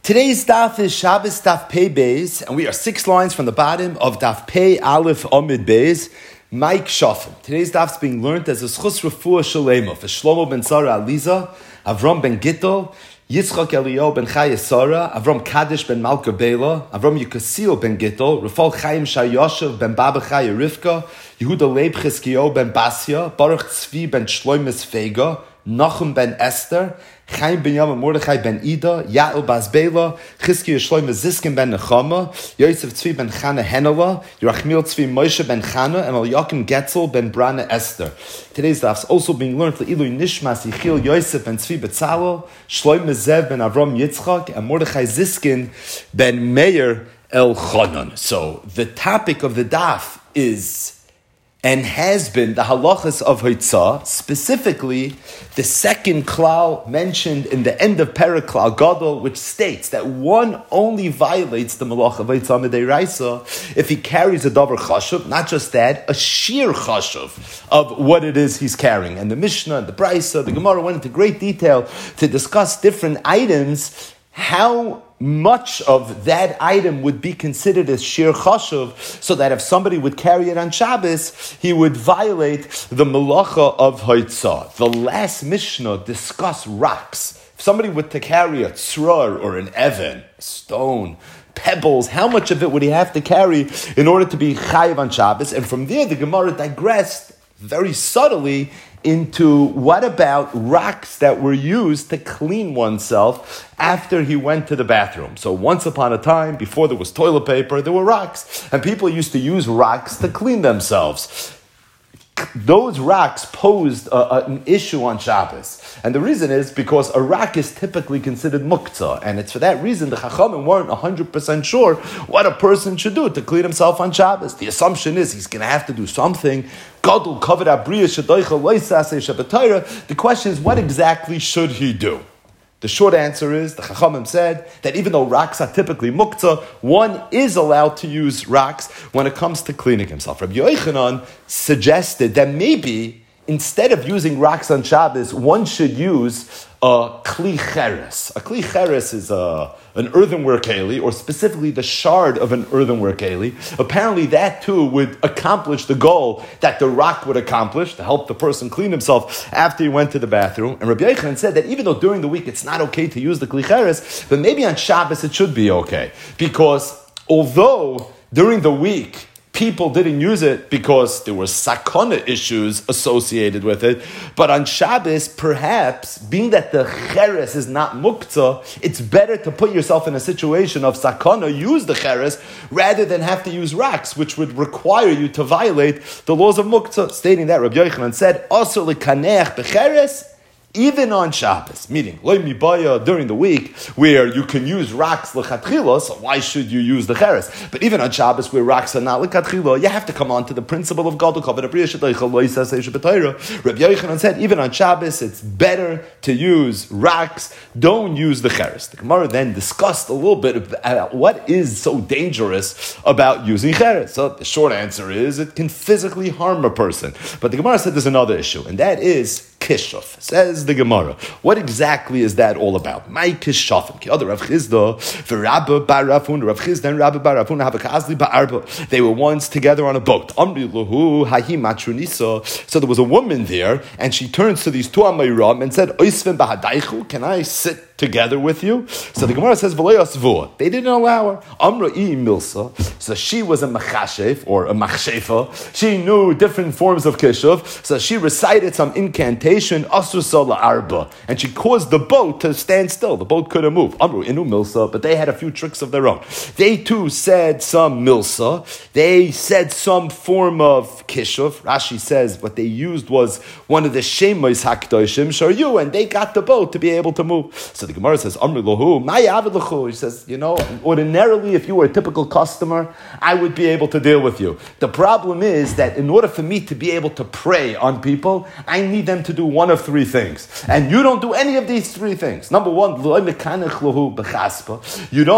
Today's daf is Shabbos daf Pei Beis, and we are 6 lines from the bottom of daf Pei Aleph Amid Beis. Mike Shofim. Today's daf is being learned as a schus refuah shalema for Shlomo ben Sarah Aliza, Avram ben Gittel, Yitzchak Eliyahu ben Chaya Sarah, Avram Kaddish ben Malka Bela, Avram Yukasil ben Gittel, Rafal Chaim Shayoshev ben Baba Chaya Rivka, Yehuda Leib Chizkiyahu ben Basya, Baruch Tzvi ben Shloimis Fega, Nachum ben Esther, Chaim ben Yom Mordechai ben Ida, Yael bas Bela, Chizkiyahu Shloim Ziskin ben Nechama, Yosef Tzvi ben Chana Henela, Yerachmiel Tzvi Moshe ben Chana, and Eliakim Getzel ben Brana Esther. Today's daf is also being learned for Ilui Nishmas Yichil Yosef ben Tzvi Betzalel, Shloim Zev ben Avram Yitzchak, and Mordechai Ziskin ben Meir El Chanan. So the topic of the daf is and has been the halachas of Hoitzah, specifically the second klal mentioned in the end of Perek Klal Gadol, which states that one only violates the malach of Hoitzah Midei if he carries a davar chashuv, not just that, a sheer chashuv of what it is he's carrying. And the Mishnah, the Brisa, the Gemara went into great detail to discuss different items, how much of that item would be considered as shir chashuv, so that if somebody would carry it on Shabbos, he would violate the malacha of Hoitzah. The last Mishnah discussed rocks. If somebody were to carry a tzror or an even, a stone, pebbles, how much of it would he have to carry in order to be chayiv on Shabbos? And from there, the Gemara digressed very subtly into what about rocks that were used to clean oneself after he went to the bathroom. So once upon a time, before there was toilet paper, there were rocks, and people used to use rocks to clean themselves. Those rocks posed an issue on Shabbos. And the reason is because a rock is typically considered muktzah. And it's for that reason the Chachamim weren't 100% sure what a person should do to clean himself on Shabbos. The assumption is he's going to have to do something. Gadol kavod abriya shadaycha loisaseh shabbatayra. The question is, what exactly should he do? The short answer is, the Chachamim said that even though rocks are typically muktzah, one is allowed to use rocks when it comes to cleaning himself. Rabbi Yochanan suggested that maybe instead of using rocks on Shabbos, one should use a kli cheres. A kli cheres is an earthenware keli, or specifically the shard of an earthenware keli. Apparently that too would accomplish the goal that the rock would accomplish, to help the person clean himself after he went to the bathroom. And Rabbi Yochanan said that even though during the week it's not okay to use the kli cheres, but maybe on Shabbos it should be okay. Because although during the week people didn't use it because there were sakana issues associated with it, but on Shabbos, perhaps, being that the cheres is not muktzah, it's better to put yourself in a situation of sakana, use the cheres, rather than have to use rocks, which would require you to violate the laws of muktzah. Stating that, Rabbi Yochanan said, "Asur lekaneach becheres," even on Shabbos, meaning loy mibaya during the week, where you can use rocks lechatchila, so why should you use the cheres? But even on Shabbos, where rocks are not lechatchila, you have to come on to the principle of gadol kavod abriya shadaycha loisaseh shabbatayra. Rabbi Yochanan said, even on Shabbos, it's better to use rocks. Don't use the cheres. The Gemara then discussed a little bit about what is so dangerous about using cheres. So the short answer is it can physically harm a person. But the Gemara said there's another issue, and that is kishuf. Says the Gemara, what exactly is that all about? My kishufim. Ki other Rav Chizda, v'Rabba bar Rafun, Rav Chizda and Rabba bar Rafun have a kazli ba'arba. They were once together on a boat. Amri lahu hahi matrunisa. So there was a woman there, and she turns to these two amayram and said, Oisven bahadaichu, can I sit together with you? So the Gemara says, V'loyas they didn't allow her. Amra i milsa. So she was a machashef, or a machshefa. She knew different forms of kishuf. So she recited some incantation, asur sala arba, and she caused the boat to stand still. The boat couldn't move. Amru inu milsa, but they had a few tricks of their own. They too said some milsa. They said some form of kishuf. Rashi says what they used was one of the shemos hakdoshim sharyu, and they got the boat to be able to move. So the Gemara says, Amri lahu, my avid lahu. He says, ordinarily, if you were a typical customer, I would be able to deal with you. The problem is that in order for me to be able to prey on people, I need them to do one of three things. And you don't do any of these three things. Number one, you don't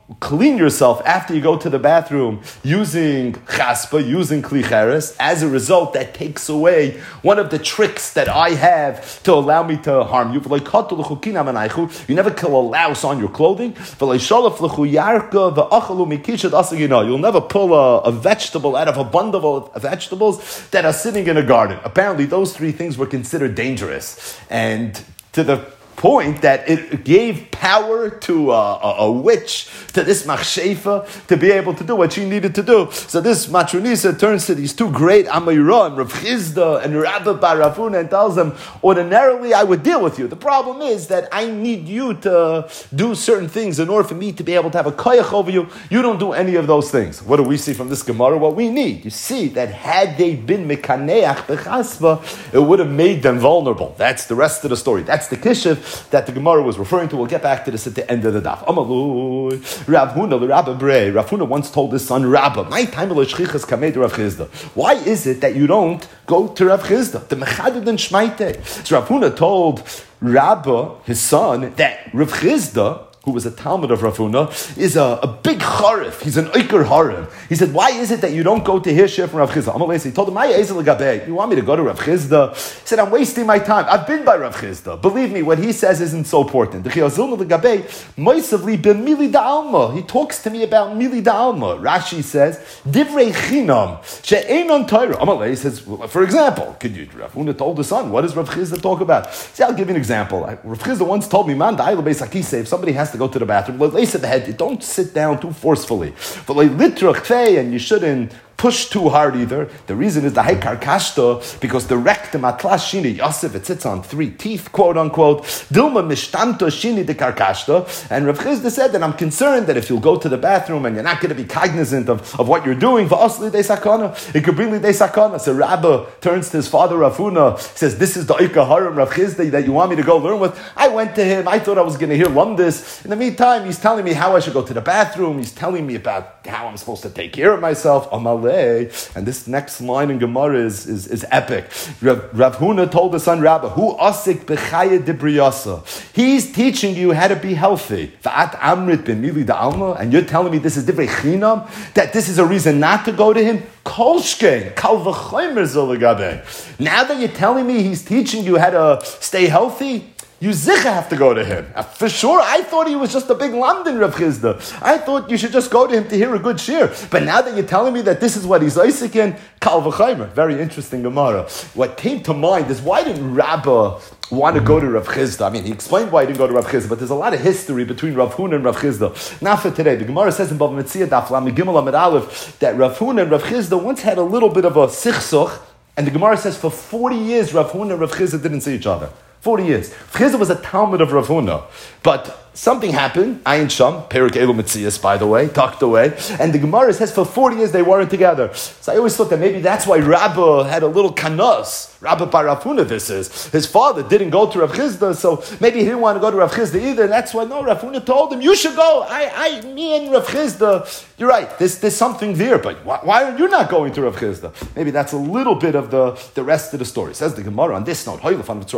clean yourself after you go to the bathroom using chaspa, using kli cheres. As a result, that takes away one of the tricks that I have to allow me to harm you. You never kill a louse on your clothing. You'll never pull a vegetable out of a bundle of vegetables that are sitting in a garden. Apparently, those three things were considered dangerous. And to the point that it gave power to a witch, to this machshefa, to be able to do what she needed to do. So this matronisa turns to these two great Amayra, Rav Chizda and Rabba bar Rav Huna, and tells them, ordinarily I would deal with you. The problem is that I need you to do certain things in order for me to be able to have a koyach over you. You don't do any of those things. What do we see from this Gemara? What we need. You see that had they been mekaneach bechasva, it would have made them vulnerable. That's the rest of the story. That's the kishiv that the Gemara was referring to. We'll get back to this at the end of the daf. Amalui, Rav Huna, the Rabba Brei. Rav Huna once told his son Rabba, "My time l'shchichas kamei to Rav Chizda." Why is it that you don't go to Rav Chizda? The mechaded and shmaite. So Rav Huna told Rabba, his son, that Rav Chizda, who was a Talmud of Rav Huna, is a big charif. He's an oiker harim. He said, why is it that you don't go to hear shir from Rav Chizda? He told him, you want me to go to Rav Chizda? He said, I'm wasting my time. I've been by Rav Chizda. Believe me, what he says isn't so important. He talks to me about mili da'alma. Rashi says, divrei chinam she'enon Torah. He says, for example, Rav Huna told the son, what does Rav Chizda talk about? See, I'll give you an example. Rav Chizda once told me, if somebody has to go to the bathroom, don't sit down too forcefully. And you shouldn't push too hard either. The reason is the haikar kashta, because the rectum atlas shini Yosef, it sits on three teeth, quote unquote. Dilma mishtanto shini de karkashta. And Rav Chizda said that I'm concerned that if you'll go to the bathroom and you're not going to be cognizant of what you're doing, v'asli de sakana, it could bring de sakana. So Rabba turns to his father Rav Huna, says, this is the Ika Haram Rav Chizda that you want me to go learn with. I went to him, I thought I was going to hear Lumdis. In the meantime, he's telling me how I should go to the bathroom, he's telling me about how I'm supposed to take care of myself. And this next line in Gemara is epic. Rav Huna told the son Rabba, "Hu asik b'chaya dibriyasa." He's teaching you how to be healthy. Va'at amrit b'mili da'alma, and you're telling me this is divrei chinam, that this is a reason not to go to him. Kolshkein, kal v'chomer zolagabe. Now that you're telling me he's teaching you how to stay healthy, you zicha have to go to him. For sure, I thought he was just a big London Rav Chizda. I thought you should just go to him to hear a good shir. But now that you're telling me that this is what he's Isaac in, Kal v'chaymer. Very interesting Gemara. What came to mind is, why didn't Rabbah want to go to Rav Chizda? I mean, he explained why he didn't go to Rav Chizda, but there's a lot of history between Rav Huna and Rav Chizda. Not for today. The Gemara says in Bava Metzia Daf Lamed Gimel Amud Aleph that Rav Huna and Rav Chizda once had a little bit of a sichsuch, and the Gemara says for 40 years Rav Huna and Rav Chizda didn't see each other. 40 years. Chizda was a Talmud of Rav Huna, but something happened, Ayin Sham, Perik Elu Metzias, by the way, tucked away, and the Gemara says for 40 years they weren't together. So I always thought that maybe that's why Rabba had a little kanos. Rabba bar Rav Huna, this is. His father didn't go to Rav Chizda, so maybe he didn't want to go to Rav Chizda either, and that's why, no, Rav Huna told him, you should go. Me and Rav Chizda, you're right, there's something there, but why are you not going to Rav Chizda? Maybe that's a little bit of the rest of the story. Says the Gemara on this note,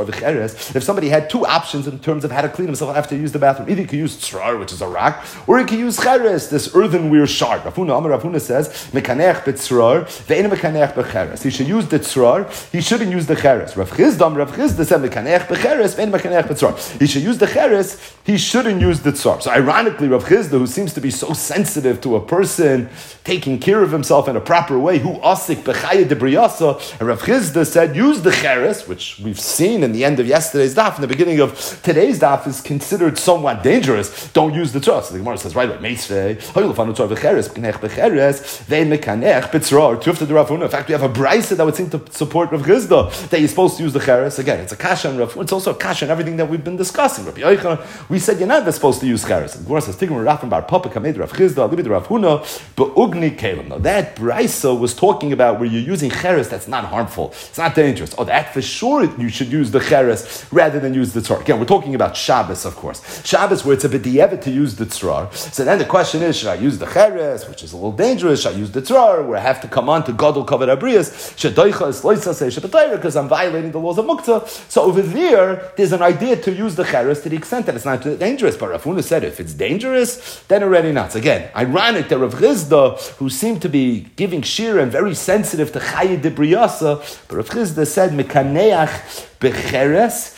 if somebody had two options in terms of how to clean himself after he used the bathroom, either he could use tzrar, which is a rock, or he could use cheres, this earthenware shard. Rav Huna says, mekanech b'tzrar, ve'ena mekanech b'cheres. He should use the tzrar, he shouldn't use the cheres. Rav Chizda said, mekanech b'cheres, ve'ena mekanech b'tzrar. He should use the cheres, he shouldn't use the tzrar. So ironically, Rav Chizda, who seems to be so sensitive to a person taking care of himself in a proper way, who asik b'chaya debriyasa, and Rav Chizda said, use the cheres, which we've seen in the end of yesterday's daf, in the beginning of today's daf, is considered somewhat dangerous. Don't use the tzar. So the Gemara says, right, like meisvei, hoylufanu tzar v'cheres, b'nech b'cheres, ve'en mekanech b'tzrar, tufta de Rav Huna. In fact, we have a brisa that would seem to support Rav Chizda, that you're supposed to use the cheres. Again, it's a kasha and Rav Huna. It's also a kasha and everything that we've been discussing. Rabbi Yochanan, we said you're not supposed to use cheres. The Gemara says, Tigrim Rafim bar Papa kamed Rav Chizda, libid Rav Huna, be'ugni kelim. Now that brisa was talking about where you're using cheres that's not harmful. It's not dangerous. Oh, that for sure you should use the cheres rather than use the tzar. Again, we're talking about Shabbos, of course. Shabbos where it's a b'di'evet to use the tzrar. So then the question is, should I use the cheres, which is a little dangerous? Should I use the tzrar, where I have to come on to Gadol Kavod Abrius? Because I'm violating the laws of Muktzah. So over there's an idea to use the cheres to the extent that it's not dangerous. But Rav Huna said if it's dangerous, then already not. So again, ironic that Rav Chizda, who seemed to be giving shir and very sensitive to Chaye de Briyasa, but Rav Chizda said, Mekaneach becheres,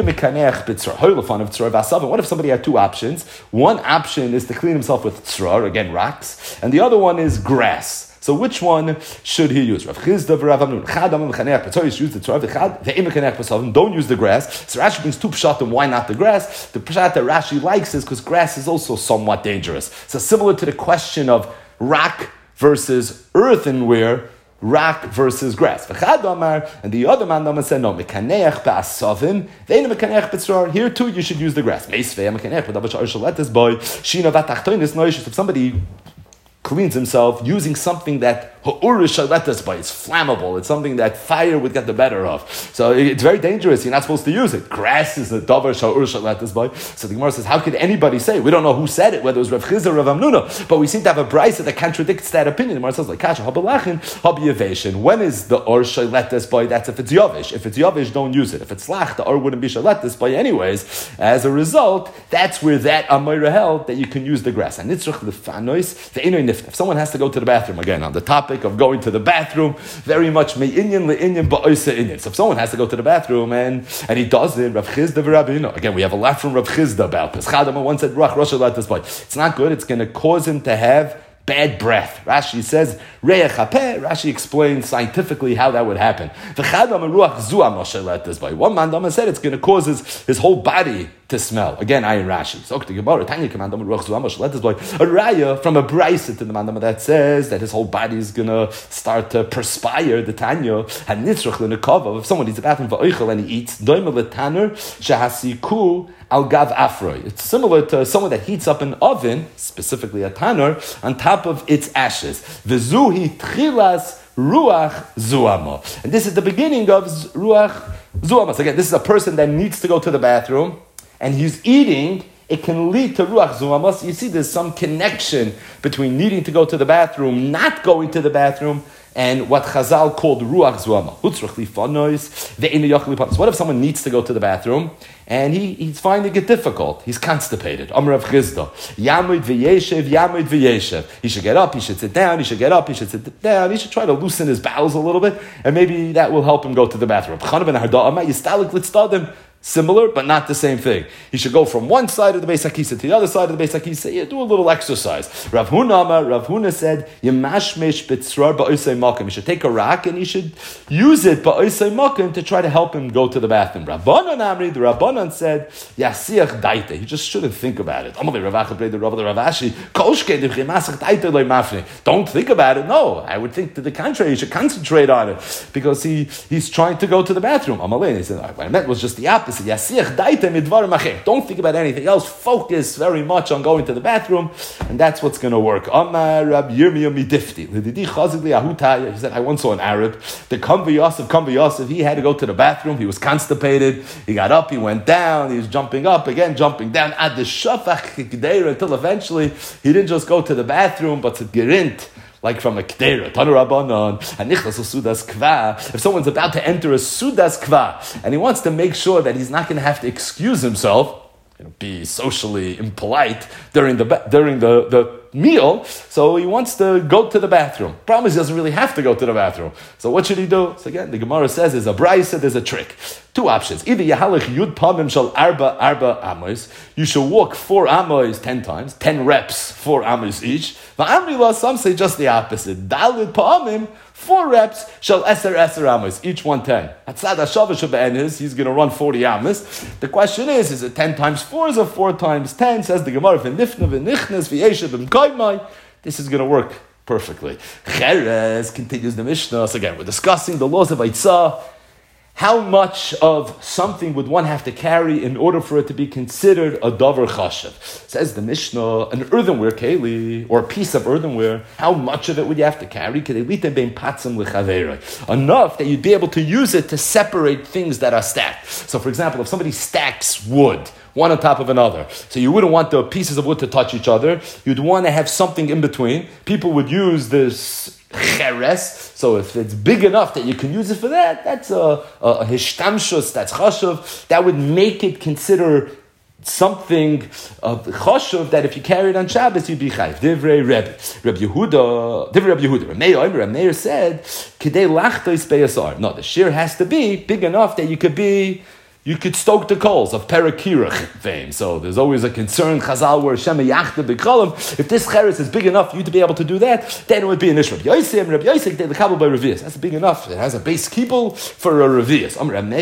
what if somebody had two options? One option is to clean himself with tzrar, again rocks, and the other one is grass. So which one should he use? Rav Chizda v'Rav Amnun. Use the tzrar. Don't use the grass. So Rashi brings two pshatim. Why not the grass? The pshat that Rashi likes is because grass is also somewhat dangerous. So similar to the question of rock versus earthenware, rock versus grass. And the other man said, no, here too you should use the grass. If somebody cleans himself using something that it's flammable. It's something that fire would get the better of. So it's very dangerous. You're not supposed to use it. Grass is a davar sha'ur shalatas by. So the Gemara says, how could anybody say? We don't know who said it, whether it was Rav Chizda or Rav Amnuna, but we seem to have a brisa that contradicts that opinion. The Gemara says, like kasha habalachin habiyavation. When is the or shalatas by? That's if it's yavish. If it's yavish, don't use it. If it's lach, the or wouldn't be shalatas by anyways. As a result, that's where that Amayra held that you can use the grass. And nitzrach lefanois the inoy nifnef. If someone has to go to the bathroom again on the topic of going to the bathroom, very much me'inyan le'inyan ba'oisa inyan. So if someone has to go to the bathroom and he doesn't, Rav Chizda v'Rabbeinu. Again, we have a lot from Rav Chizda about this. Chadama once said, "Ruach Rosh Hashanah boy." It's not good. It's going to cause him to have bad breath. Rashi says, Re'ech hapeh. Rashi explains scientifically how that would happen. One man said it's going to cause his whole body to smell. Again, I in Rashi. So the Gemara, Tanya command a raya from a brisa to the mandama that says that his whole body is going to start to perspire. The Tanya had nitzrach l'nekava. If someone eats a bathroom v'oichel and he eats doima l'taner shehasiku al gav afroy. It's similar to someone that heats up an oven, specifically a tanner, on top of its ashes. V'zuhi tchilas ruach zuama. And this is the beginning of ruach zuama. So again, this is a person that needs to go to the bathroom, and he's eating. It can lead to ruach zuama. You see, there's some connection between needing to go to the bathroom, not going to the bathroom, and what Chazal called ruach zuama. What if someone needs to go to the bathroom and he's finding it difficult? He's constipated. Amar Rav Chizda. Yamud v'yeshev, yamud v'yeshev. He should get up, he should sit down, he should get up, he should sit down, he should try to loosen his bowels a little bit, and maybe that will help him go to the bathroom. Similar, but not the same thing. He should go from one side of the Beis HaKisa to the other side of the Beis HaKisa. Yeah, do a little exercise. Rav Huna said, Yemashmesh b'tzrar ba'osei makim. He should take a rock and he should use it ba'osei makim to try to help him go to the bathroom. Rabbanan Amri, the Rabbanan said, Yasiach daite. He just shouldn't think about it. Don't think about it. No, I would think to the contrary. You should concentrate on it because he's trying to go to the bathroom. He said, what I meant was just the opposite. Don't think about anything else. Focus very much on going to the bathroom, and that's what's going to work. He said, I once saw an Arab, the Kambi Yosef, he had to go to the bathroom, he was constipated, he got up, he went down, he was jumping up, again jumping down, at the shafach until eventually he didn't just go to the bathroom, but to gerint, like from a k'dera, Tanu Rabbanon, and nichlas sudas kva. If someone's about to enter a sudas kva, and he wants to make sure that he's not going to have to excuse himself, be socially impolite during the meal, so he wants to go to the bathroom. Problem is, he doesn't really have to go to the bathroom. So what should he do? So again, the Gemara says there's a brisa, there's a trick. Two options. Either yahalech yud pamim shal arba amos. You should walk 4 amos 10 times, 10 reps, 4 amos each. Va'amri, some say just the opposite. Dalid pamim, 4 reps, shall eser amos, each 110. Atzad hashava shebe'enis, he's going to run 40 amos. The question is it 10 times 4 or 4 times 10? Says the Gemara, v'nifna v'nichnes v'yeshev v'mkoymai. This is going to work perfectly. Cheres, continues the Mishnah. So again, we're discussing the laws of Eitzah. How much of something would one have to carry in order for it to be considered a davar chashav? Says the Mishnah, an earthenware keli, or a piece of earthenware, how much of it would you have to carry? Enough that you'd be able to use it to separate things that are stacked. So for example, if somebody stacks wood, one on top of another. So you wouldn't want the pieces of wood to touch each other. You'd want to have something in between. People would use this cheres. So if it's big enough that you can use it for that, that's a hishtamshus, that's chashuv. That would make it consider something of chashuv that if you carry it on Shabbos, you'd be chayiv. Divrei Reb Yehuda. Reb Meir said, "Kidei lachtois beyasar." No, the shear has to be big enough that you could stoke the coals of Perakirach fame. So there's always a concern, Chazal, where Shema Yachta B'Kolim. If this cheres is big enough for you to be able to do that, then it would be an ish. Rabbi Yosef, the kabel by Revius. That's big enough. It has a base kibul for a Revius.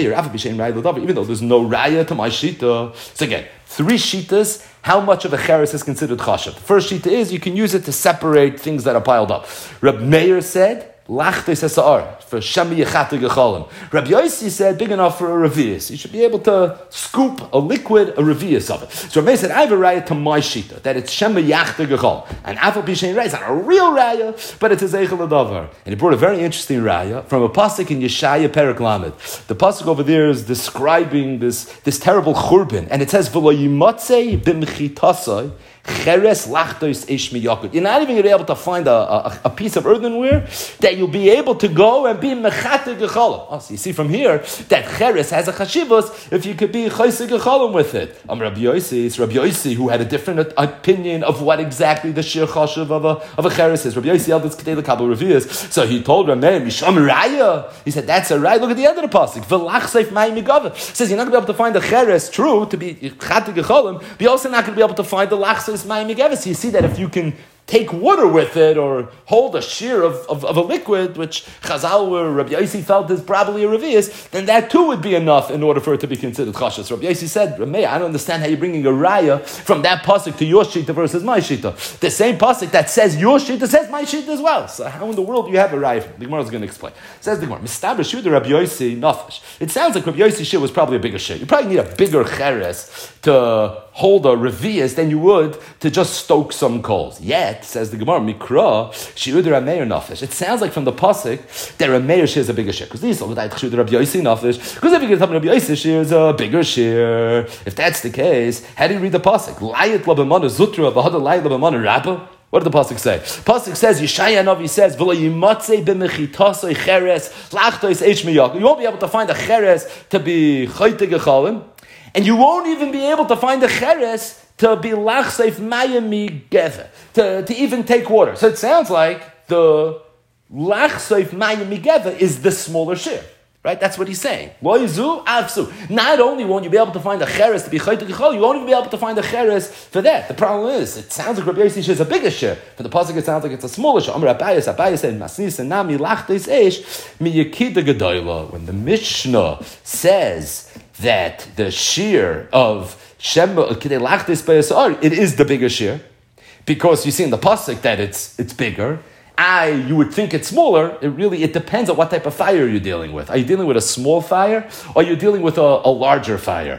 Even though there's no raya to my shita. So again, 3 shitas. How much of a cheres is considered chashav? The first shita is you can use it to separate things that are piled up. Reb Meir said, Lachtes esa'ar, for Shemi Yechata Gecholim. Rabbi Yossi said, big enough for a revius. You should be able to scoop a liquid, a revius of it. So Rabbi said, I have a raya to my shita, that it's Shemi Yechata Gecholim. And Afal Pishein Raya is not a real raya, but it's a Zeichel Adavar. And he brought a very interesting raya from a pasuk in Yeshaya Perek Lamed. The pasuk over there is describing this terrible churban. And it says, V'lo yimatzei b'mchitasai, Cheres lachtos ish miyakut. You're not even going to be able to find a piece of earthenware that you'll be able to go and be mechate gecholim. Oh, so you see from here that cheres has a chashivos if you could be chayse gecholim with it. Rabbi Yossi, it's Rabbi Yossi who had a different opinion of what exactly the shir chashiv of a cheres is. Rabbi Yossi held this ketei lekabel revius. So he told Rameh misham raya. He said that's a raya. Look at the end of the pasuk. V'lach seif mayim migava. Says you're not going to be able to find a cheres true to be mechate gecholim. But you're also not going to be able to find the lach. So you see that if you can take water with it or hold a shear of a liquid, which Chazal or Rabbi Yossi felt is probably a revius, then that too would be enough in order for it to be considered chashuv. So Rabbi Yossi said, Rameh, I don't understand how you're bringing a raya from that pasuk to your shita versus my shita. The same pasuk that says your shita says my shita as well. So how in the world do you have a raya? The Gemara is going to explain. Says the Gemara, Mistaber Shuda Rabbi Yossi nafish. It sounds like Rabbi Yossi shit was probably a bigger shit. You probably need a bigger cheres to hold a revius than you would to just stoke some coals. Yet, says the Gemara, Mikra, Shiud Rameir Nafish. It sounds like from the pasuk that Rameir share is a bigger share. Because these are Shiud Rabbi Yossi Nafish. Because if you get something Rabbi Yossi share is a bigger share. If that's the case, how do you read the pasuk? Layat Labamana Zutra, Vahada Layat Labamana Rabba. What did the pasuk say? Pasuk says, Yeshaya Navi says, "V'lo yimatzei b'mechitasei cheres lachtos eish miyak." You won't be able to find a cheres to be chayte gechalim. And you won't even be able to find a cheres to be lachseif mayami geve, to even take water. So it sounds like the lachseif mayami geve is the smaller share. Right? That's what he's saying. Lo yizu avsu. Not only won't you be able to find a cheres to be chayte gechol, you won't even be able to find a cheres for that. The problem is, it sounds like Rabbi Yossi is a bigger share. For the pasuk, it sounds like it's a smaller share. Abayas said, Masnis and Nami lachtes esh mi yekida gedoyla. When the Mishnah says that the shear of Shema Kidei Lachtes B'Yasar, it is the bigger shear, because you see in the pasuk that it's bigger. You would think it's smaller. It depends on what type of fire you're dealing with. Are you dealing with a small fire, or are you dealing with a larger fire?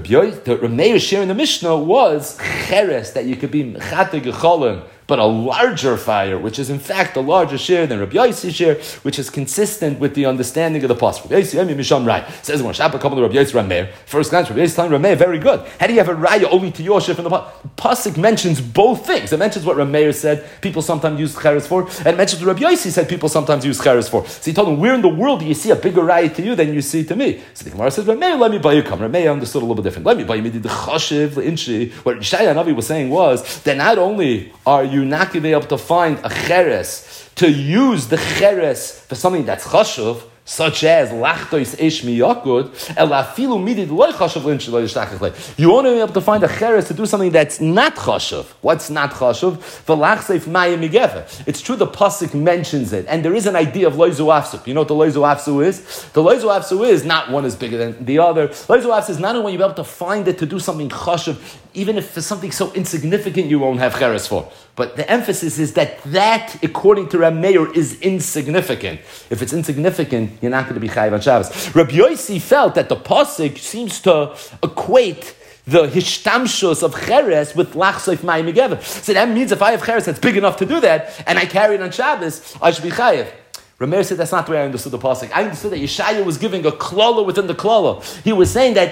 The Meir shear in the Mishnah was cheres, that you could be mechate gecholim, but a larger fire, which is in fact a larger share than Rabbi Yossi share, which is consistent with the understanding of the pasuk. Rabbi Yossi Misham Rai says when Shabbat couple of Rabbi Yossi Rameir. First glance, Rabbi Yossi telling Rameir, very good. How do you have a raya only to your share from the pasuk? Mentions both things. It mentions what Rameir said people sometimes use cheres for, and it mentions what Rabbi Yossi said people sometimes use cheres for. So he told him, where in the world do you see a bigger raya to you than you see to me? So the Gemara says, Rameir, let me buy you come. Rameir understood a little bit different. Let me buy you the chashiv inchi. What Yeshaya Navi was saying was that not only are you not going to be able to find a cheres to use the cheres for something that's chashuv, such as lachtois ish miyakud, elafilu midid loy chashuv l'inch loy yishtachach. You won't be able to find a cheres to do something that's not chashuv. What's not chashuv? V'lachseif mayim migeva. It's true the pasuk mentions it, and there is an idea of loizu afsu. You know what the loizu afsu is? The loizu afsu is not one is bigger than the other. Loizu afsu is not only when you're able to find it to do something chashuv, even if it's something so insignificant you won't have cheres for. But the emphasis is that, according to Reb Meir, is insignificant. If it's insignificant, you're not going to be chayiv on Shabbos. Rabbi Yossi felt that the pasuk seems to equate the hishtamshus of cheres with lachseif mayim migeva. So that means if I have cheres that's big enough to do that, and I carry it on Shabbos, I should be chayiv. Rameir said that's not the way I understood the pasuk. I understood that Yeshaya was giving a klala within the klala. He was saying that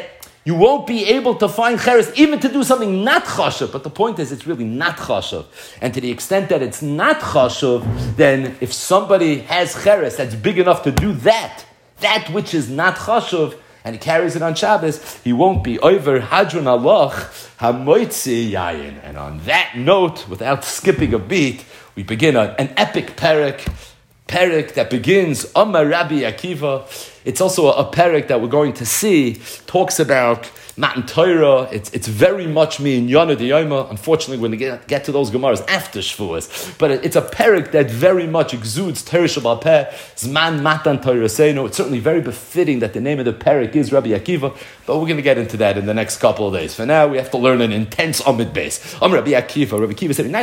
You won't be able to find cheres even to do something not chashuv. But the point is, it's really not chashuv. And to the extent that it's not chashuv, then if somebody has cheres that's big enough to do that which is not chashuv, and he carries it on Shabbos, he won't be over hadron aloch hamoitzi yayin. And on that note, without skipping a beat, we begin an epic parak that begins Amar Rabbi Akiva. It's also a parak that we're going to see talks about Matan Torah. It's very much me in Yana D'Yoma. Unfortunately, we're going to get to those Gemaras after Shavuos. But it's a parak that very much exudes Torah Shabbat Peh, Zman Matan Torah Seino. It's certainly very befitting that the name of the parak is Rabbi Akiva, but we're going to get into that in the next couple of days. For now, we have to learn an intense Amid base. Rabbi Akiva said,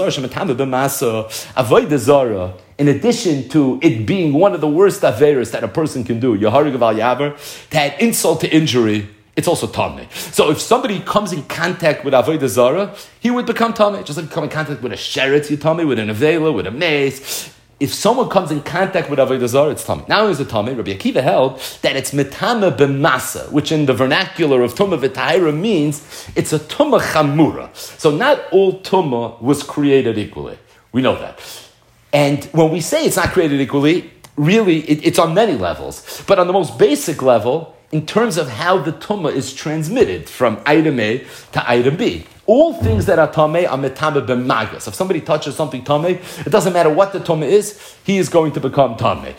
Avodah Zarah, in addition to it being one of the worst averos that a person can do, Yaharig Val Yaver, to add insult to injury, it's also Tameh. So if somebody comes in contact with Avodah Zarah, he would become Tameh. Just like come in contact with a Sheretz, you Tameh, with an Avela, with a Mace. If someone comes in contact with Avodah Zarah, it's Tameh. Now is a Tameh. Rabbi Akiva held that it's Metama b'masa, which in the vernacular of Tumah v'Tahira means it's a Tumah Chamura. So not all Tumah was created equally. We know that. And when we say it's not created equally, really, it's on many levels. But on the most basic level, in terms of how the tumah is transmitted from item A to item B. All things that are tameh are metame b'maga. So if somebody touches something tameh, it doesn't matter what the tumah is, he is going to become tameh.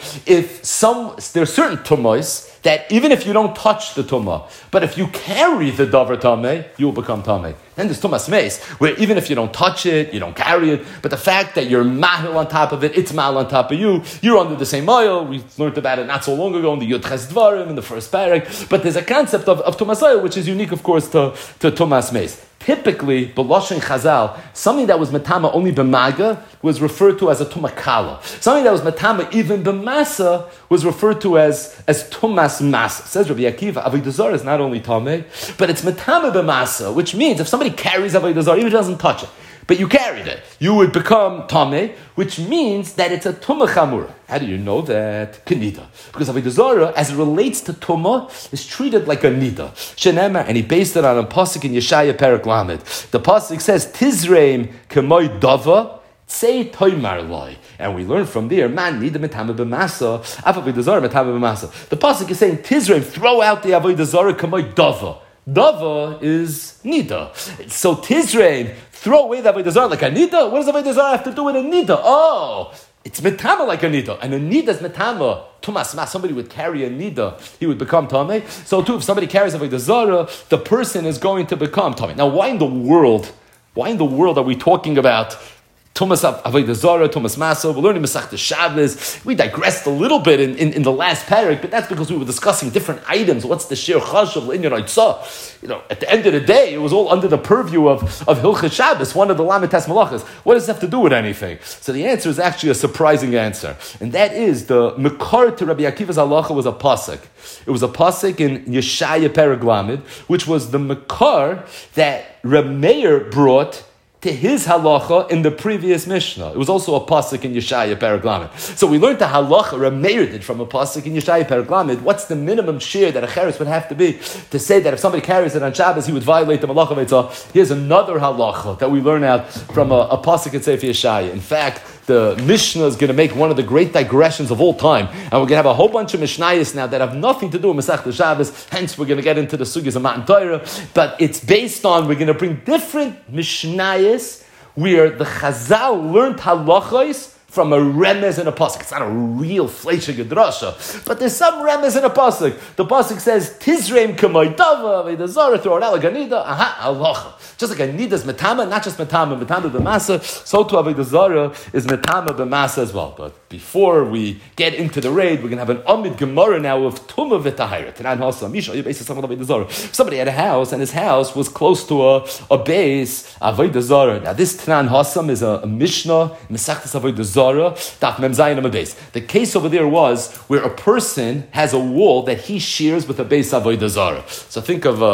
There are certain tumahs that even if you don't touch the tumah, but if you carry the davar tameh, you will become tameh. Then there's tumas meis, where even if you don't touch it, you don't carry it, but the fact that you're mahil on top of it, it's mahil on top of you, you're under the same oil. We learned about it not so long ago in the Yud Ches Dvarim, in the first parak. But there's a concept of tumas oil, which is unique, of course, to tumas meis. Typically, b'loshen Chazal, something that was metama only b'maga was referred to as a tumah kala. Something that was metama even b'masa was referred to as tumas masa. Says Rabbi Akiva, Avodah Zarah is not only tameh, but it's metama b'masa, which means if somebody carries Avodah Zarah, even if he doesn't touch it, but you carried it, you would become tameh, which means that it's a tumah chamura. How do you know that? Kenida. Because Avodah Zarah, as it relates to tumah, is treated like a nida. Shenema, and he based it on a pasuk in Yeshaya Perek Lamed. The pasuk says, Tizreim k'moy dava, say toimar loy. And we learn from there, man nida metame b'masa, af Avodah Zarah metame b'masa. The pasuk is saying, Tizreim, throw out the Avodah Zarah k'moy dava. Dava is nida. So Tizreim, throw away the Avodah Zarah like a nida? What does Avodah Zarah have to do with a nida? Oh, it's metama like a nida. And a nida is metama. Tumas mas, somebody would carry a nida, he would become tameh. So too, if somebody carries Avodah Zarah, the person is going to become tameh. Now, why in the world are we talking about Tumas Avodah Zarah, Tumas Masa? We're learning Masechta Shabbos. We digressed a little bit in the last parak, but that's because we were discussing different items. What's the Shir Chashav L'Inyan Eitzah? At the end of the day, it was all under the purview of Hilchot Shabbos, one of the Lamites Malachas. What does it have to do with anything? So the answer is actually a surprising answer, and that is the Mekar to Rabbi Akiva's halacha was a pasuk. It was a pasuk in Yeshaya Perek Lamed, which was the Mekar that Reb Meir brought to his halacha in the previous Mishnah. It was also a pasuk in Yeshaya Perek Lamed. So we learned the halacha Reb Meir did from a pasuk in Yeshaya Perek Lamed. What's the minimum share that a cheres would have to be to say that if somebody carries it on Shabbos, he would violate the malacha v'etzah? Here's another halacha that we learn out from a pasuk in Sefer Yeshaya. In fact, the Mishnah is going to make one of the great digressions of all time. And we're going to have a whole bunch of Mishnayos now that have nothing to do with Masechta Shabbos. Hence, we're going to get into the sugyas of Matan Torah. But it's based on, we're going to bring different Mishnayos where the Chazal learned halachos from a remez in a pasuk. It's not a real fleisha gedrasha, but there's some remez in a pasuk. The pasuk says, Tizreim k'moy dava, Avodah Zarah, throw it out like a nida, aha, halacha. Just like a nida is metama, not just metama b'masa, so too Avodah Zarah is metama b'masa as well. But before we get into the raid, we're going to have an Amid Gemara now of Tumah v'Tahira. Tanan Hasa, Misha, you basically someone Avodah Zarah. Somebody had a house, and his house was close to a base, Avodah Zarah. Now this Tanan Hasam is a Mishnah, Mesachtes Avodah Zarah, Daf Mem Zayin Amud Beis. The case over there was where a person has a wall that he shares with a base Avodah Zarah. So think of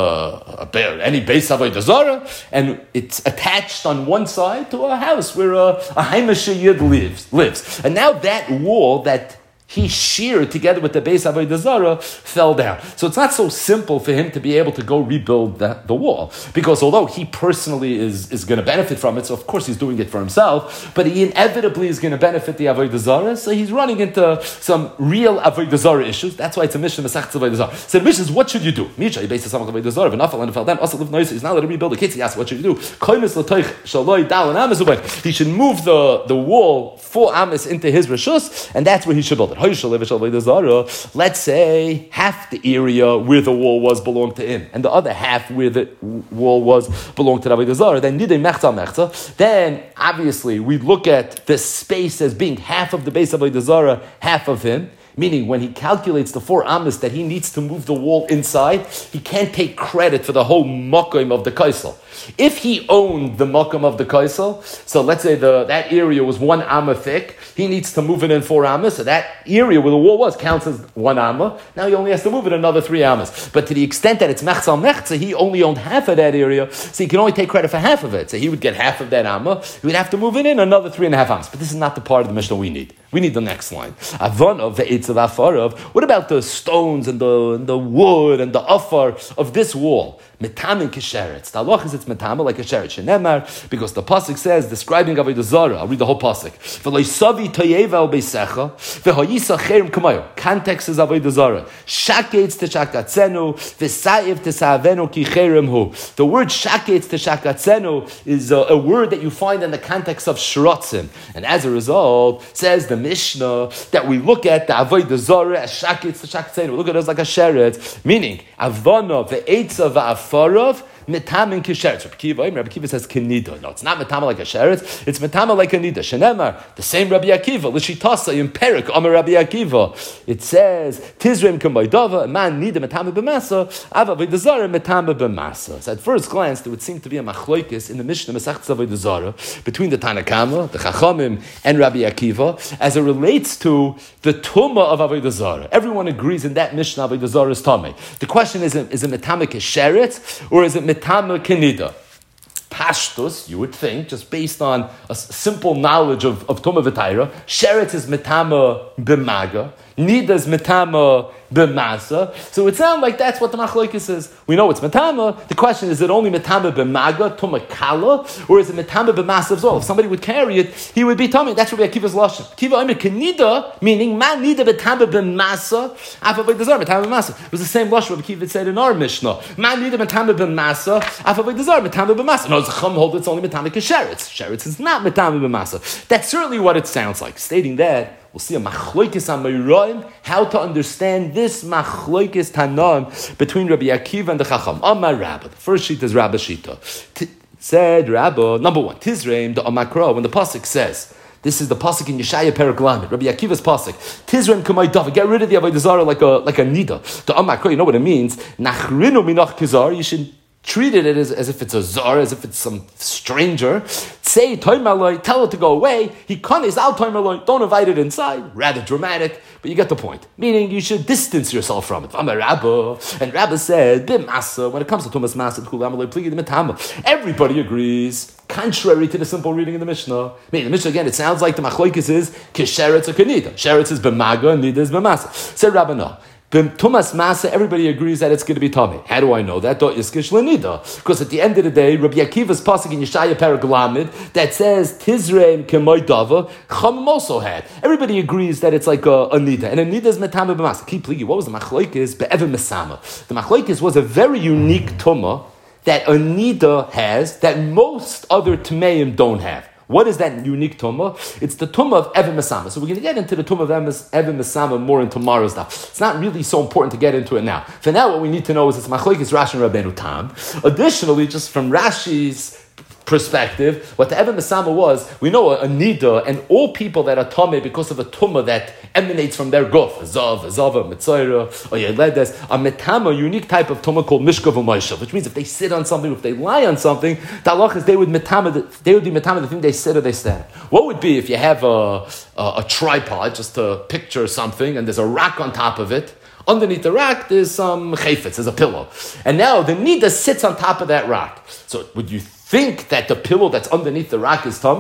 any base Avodah Zarah, and it's attached on one side to a house where a Haimish Yid lives. And now that wall that he sheared together with the base Avodah Zarah fell down. So it's not so simple for him to be able to go rebuild the wall, because although he personally is going to benefit from it, so of course he's doing it for himself, but he inevitably is going to benefit the Avodah Zarah, so he's running into some real Avodah Zarah issues. That's why it's a Mishnah Masechet Avodah Zarah. So the Mishnah is, what should you do? Misha, he bases on Avodah Zarah, and Nafal and fell down. Also, live noisy. He's not allowed to rebuild the kids. He asks, what should you do? He should move the wall for Amos into his reshus, and that's where he should build it. Let's say half the area where the wall was belonged to him, and the other half where the wall was belonged to the Avodah Zarah. Then obviously we look at the space as being half of the base of Avodah Zarah, half of him. Meaning, when he calculates the 4 amas that he needs to move the wall inside, he can't take credit for the whole makom of the kaisel. If he owned the makom of the kaisel, so let's say that area was 1 amma thick, he needs to move it in 4 amas, so that area where the wall was counts as 1 amma. Now he only has to move it another 3 amas. But to the extent that it's mechzal mechza, he only owned half of that area, so he can only take credit for half of it. So he would get half of that amma, he would have to move it in another 3.5 amas. But this is not the part of the Mishnah we need. We need the next line. Avon of the Eitz of Afarav. What about the stones and the wood and the afar of this wall? Metam and kisheretz. The halach is it's metam like a sheret shenemar, because the pasuk says, describing Avodah Zarah. I'll read the whole pasuk. V'loisavi toyeva al beisecha v'hoyisa cherim kamayo. Context is Avodah Zarah. Shaketz teshakatzenu v'sa'iv tesavenu ki cherim hu. The word shaketz teshakatzenu is a word that you find in the context of shrotzim, and as a result, says the Mishnah that we look at the Avodah Zarah as shaketz teshakatzenu. We look at it as like a sheret, meaning avana ve'etza va'af Farav, Metam and Kisheretz. Rabbi Akiva says Kenida. No, it's not Metam like a Sheretz, it's Metam like a Nida. Shenemar, the same Rabbi Akiva, L'shitasa, in Perik, Amar Rabbi Akiva. It says, Tizrem Kambaydava, man Nida Metam b'masa, Ava Avodah Metam b'masa. So at first glance, there would seem to be a machloikis in the Mishnah Masechet Avodah Zarah between the Tanakama, the Chachamim, and Rabbi Akiva, as it relates to the Tumah of Avodah Zarah. Everyone agrees in that Mishnah Avodah Zarah is Tameh. The question is it Metam Kisheretz, or is it Metama Kenida? Pashtus, you would think, just based on a simple knowledge of Tumah V'Taira, Sheretz is Metama B'maga, Nida is Metama B'masa. So it sounds like that's what the machlokes is. We know it's Metama. The question is it only Metama B'maga, Tumah Kala, or is it Metama B'masa as well? If somebody would carry it, he would be Tumah. That's what Akiva's lashon. Akiva Omer Kenida, meaning Man Nida Metama B'masa, Afavodah Zarah Metama B'masa. It was the same lashon Rabbi Akiva said in our Mishnah. Man Nida Metama B'masa, Afavodah Zarah Metama B'masa. No, the Chum hold it's only Metama Kisheretz. Sheretz is not Metama B'masa. That's certainly what it sounds like. Stating that, we'll see a machloikis amayroim, how to understand this machloikis tanon between Rabbi Akiva and the Chacham. Amar Rabba. The first sheet is Rabba Shita. Said Rabba, number 1, Tizreim, the Amakra, when the pasuk says, this is the pasuk in Yeshaya Perek Lamed, Rabbi Akiva's pasuk. Tizreim kamay davar, get rid of the Avodah Zarah like a nida. The Amakra, you know what it means? Nachrinu minach kizar, you should treated it as if it's a czar, as if it's some stranger. Say, tell it to go away. He is out, don't invite it inside. Rather dramatic, but you get the point. Meaning you should distance yourself from it. I'm a rabbi, and Rabbi said, B'masa, when it comes to Thomas Masa, everybody agrees. Contrary to the simple reading of the Mishnah. I mean, the Mishnah, again, it sounds like the machlokes is Kisheretz or Kenida. Sheretz is B'maga, and Nida is B'masa. Said Rabbi, no. Tumas Masa, everybody agrees that it's going to be Tameh. How do I know that? Because at the end of the day, Rabbi Akiva's pasuk in Yeshaya Perek Lamed that says Tizreim Kemoy Dava, Chachamim also had. Everybody agrees that it's like a nida, and a nida is Metame B'masa. Keep pligi. What was the machlokes? Be'evan Mesama. The machlokes was a very unique tumah that a nida has that most other Tmeim don't have. What is that unique tumah? It's the tumah of Evan Mesama. So we're going to get into the tumah of Evan Mesama more in tomorrow's daf. It's not really so important to get into it now. For now, what we need to know is it's machlokes Rashi and Rabbeinu Tam. Additionally, just from Rashi's perspective, what the Evan Mesama was, we know a nida, and all people that are tameh because of a tumah that emanates from their guf, zav, mitzayra, or yeledes, a metama, a unique type of tumah called mishkav u'maishav, which means if they sit on something, if they lie on something, the halach is they would be metama the thing they sit or they stand. What would be if you have a tripod, just to picture something, and there's a rock on top of it? Underneath the rock, there's some chayfetz, there's a pillow. And now the nida sits on top of that rock. So would you think that the pillow that's underneath the rock is tameh?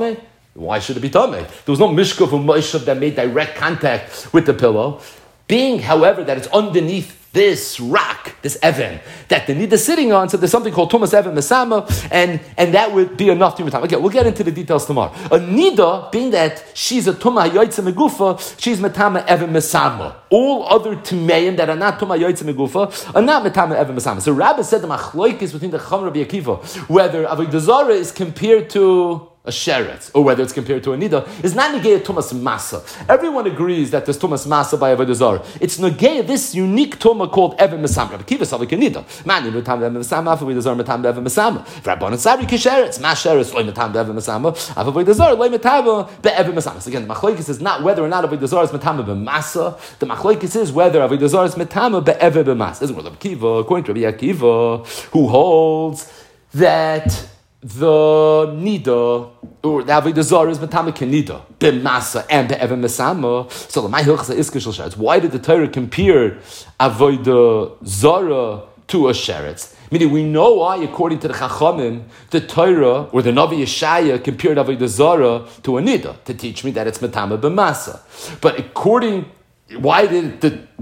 Why should it be tamei? There was no mishkav or moishav that made direct contact with the pillow. Being, however, that it's underneath this rock, this even, that the nida is sitting on, so there's something called tumas even mesama, and that would be enough to metam. Okay, we'll get into the details tomorrow. A nida, being that she's a tuma yoytze megufa, she's metama even mesama. All other tumeim that are not tuma yoytze megufa are not metama even mesama. So Rabbi said the machloik is between the Chacham and Rabbi Akiva, whether avodah zarah is compared to a sheretz, or whether it's compared to a nida, is not negaya tumas masa. Everyone agrees that there's tumas masa by avodah zarah. It's negaya this unique tuma called even mesama. Rabbi Akiva said like a nida. Mani metam even mesama. Avodah zarah metam even mesama. Rabbanan sari kisheretz. Ma sheretz loy metam even mesama. Avodah zarah loy metam even mesama. So again, the machlokes is not whether or not avodah zarah is metam b'masa. The machlokes is whether avodah zarah is metam be'ever b'masa. Isn't Rabbi Akiva, according to Rabbi Akiva, who holds that the nida or the avodah zarah is metame kenida b'masa and be'ever mesama. So the ma'hilchasa iska shel sheretz. Why did the Torah compare avodah zarah to a sheretz? Meaning, we know why, according to the Chachamim, the Torah or the Navi Yeshaya compared avodah zarah to a nida to teach me that it's metame b'masa. But why, according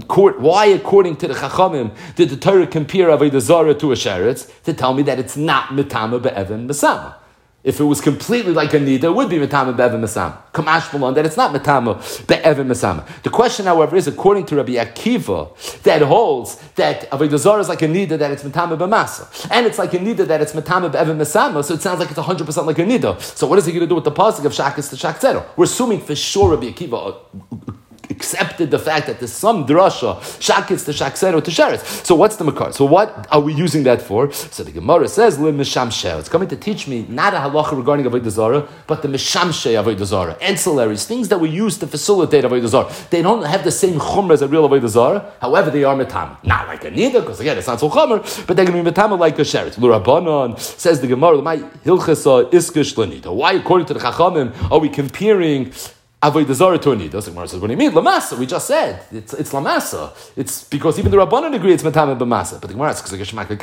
to the Chachamim, did the Torah compare avodah zarah to a sheretz to tell me that it's not metame be'evan mesama? If it was completely like a nida, it would be metame be'evan mesama. Kamash malon that it's not metame be'evan mesama. The question, however, is according to Rabbi Akiva that holds that avodah zarah is like a nida that it's metame b'masa, and it's like a nida that it's metame be'evan mesama. So it sounds like it's 100% like a nida. So what is he going to do with the pasuk of shakis to shakzero? We're assuming for sure Rabbi Akiva accepted the fact that there's some drasha, shakitz to shaksero to sheretz. So what's the makar? So what are we using that for? So the Gemara says, Lim misham sheh. It's coming to teach me not a halacha regarding avodah zarah, but the misham sheh avodah zarah, ancillaries, things that we use to facilitate avodah zarah. They don't have the same chumrah as a real avodah zarah. However, they are metama. Not like a nida, because again, it's not so chumrah, but they're going to be metama like a sheretz. L'Rabbanan says the Gemara, my hilchasa iskish l'nida. Why, according to the Chachamim, are we comparing avodah zarah to a nida? So Gemara says, what do you mean? Lamasa. We just said it's lamasa. It's because even the Rabbanan agree it's metame b'masa. But the Gemara says,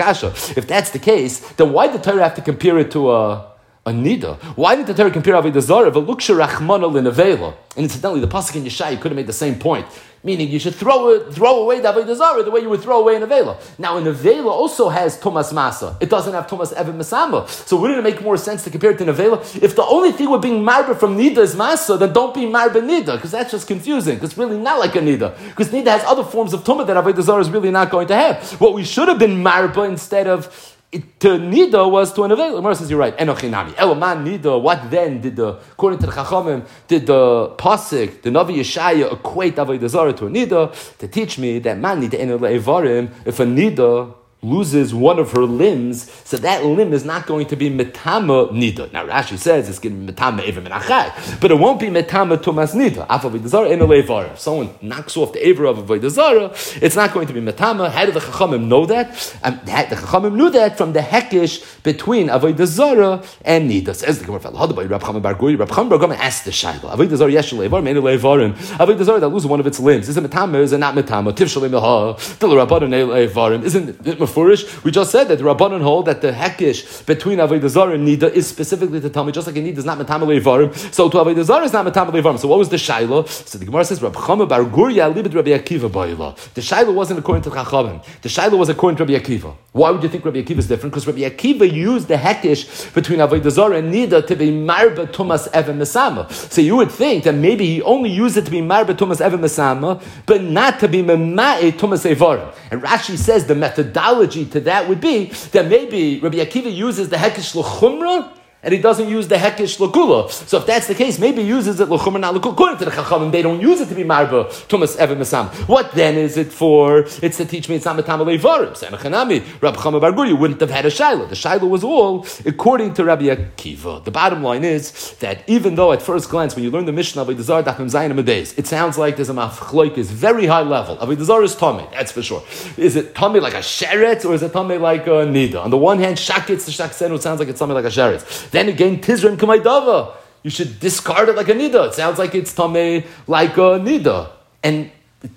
if that's the case, then why did the Torah have to compare it to a nida? Why did the Torah compare avodah zarah? V'luksha rachmana l'nevela. And incidentally, the pasuk in Yeshaya could have made the same point. Meaning you should throw away the avodah zarah the way you would throw away an avela. Now, an avela also has tumas masa. It doesn't have tumas even mesama. So wouldn't it make more sense to compare it to an avela? If the only thing we're being marba from nida is masa, then don't be marba nida, because that's just confusing. Because it's really not like a nida. Because nida has other forms of tumah that avodah zarah is really not going to have. What we should have been marba instead of to nida was to an avela. The Gemara says you're right. Enochinami. Eloman nida. What then did according to the Chachamim, did the pasuk, the Navi Yeshaya equate avodah zarah to a nida to teach me that man nida enu le'evarim, if a nida loses one of her limbs, so that limb is not going to be metama nida. Now Rashi says it's going to be metama even menachai, but it won't be metama tumas nida. Af avodah zarah enu le'evarim. If someone knocks off the aver of avodah zarah, it's not going to be metama. How did the Chachamim know that? The Chachamim knew that from the hekish between avodah zarah and nida. Says the Gemara, Rab Chaim bar Guri, Rab Chaim bar Guri asked the shayla, avodah zarah yesh le'evarim enu le'evarim. Avodah zarah that loses one of its limbs, is it metama? Is it not metama? Tiv shalei meha. Til rabbanon enu le'evarim. Isn't it mefurish? We just said that the Rabbanon hold that the hekish between avodah zarah and nida is specifically to tell me, just like a nida is not metama le'evarim, so to avodah zarah is not metama le'evarim. So what was the shayla? So the Gemara says, Rab Chaim bar Guri alibed Rabbi Akiva ba'ila. The shayla wasn't according to Chachamim. The shayla was according to Rabbi Akiva. Why would you think Rabbi Akiva is different? Because Rabbi Akiva used the hekish between avodah zarah and nida to be marba tumas even mesama. So you would think that maybe he only used it to be marba tumas even mesama, but not to be mema'e tumas evarim. And Rashi says the methodology to that would be that maybe Rabbi Akiva uses the hekish l'chumra and he doesn't use the hekish l'kula. So if that's the case, maybe he uses it l'chumra, not l'kula. According to the Chachamim, they don't use it to be marba tumas even mesam. What then is it for? It's to teach me it's not metama le'evarim. Senachanami, Rabbi Chaim bar Guri wouldn't have had a shayla. The shayla was all according to Rabbi Akiva. The bottom line is that even though at first glance, when you learn the Mishnah of avodah zarah daf mem zayin amud beis, it sounds like there's a machloek is very high level. Avodah zarah is tamei, that's for sure. Is it tamei like a sheretz or is it tamei like a nida? On the one hand, shakitz to shaksenu, it sounds like it's tamei like a sheretz. Then again, tizra and kamaydava, you should discard it like a nida. It sounds like it's tamei like a nida. And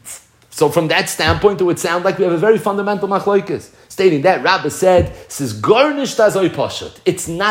so from that standpoint, it would sound like we have a very fundamental machlokes. Stating that, Rabbi said, "This is garnished as oy pashut." It's not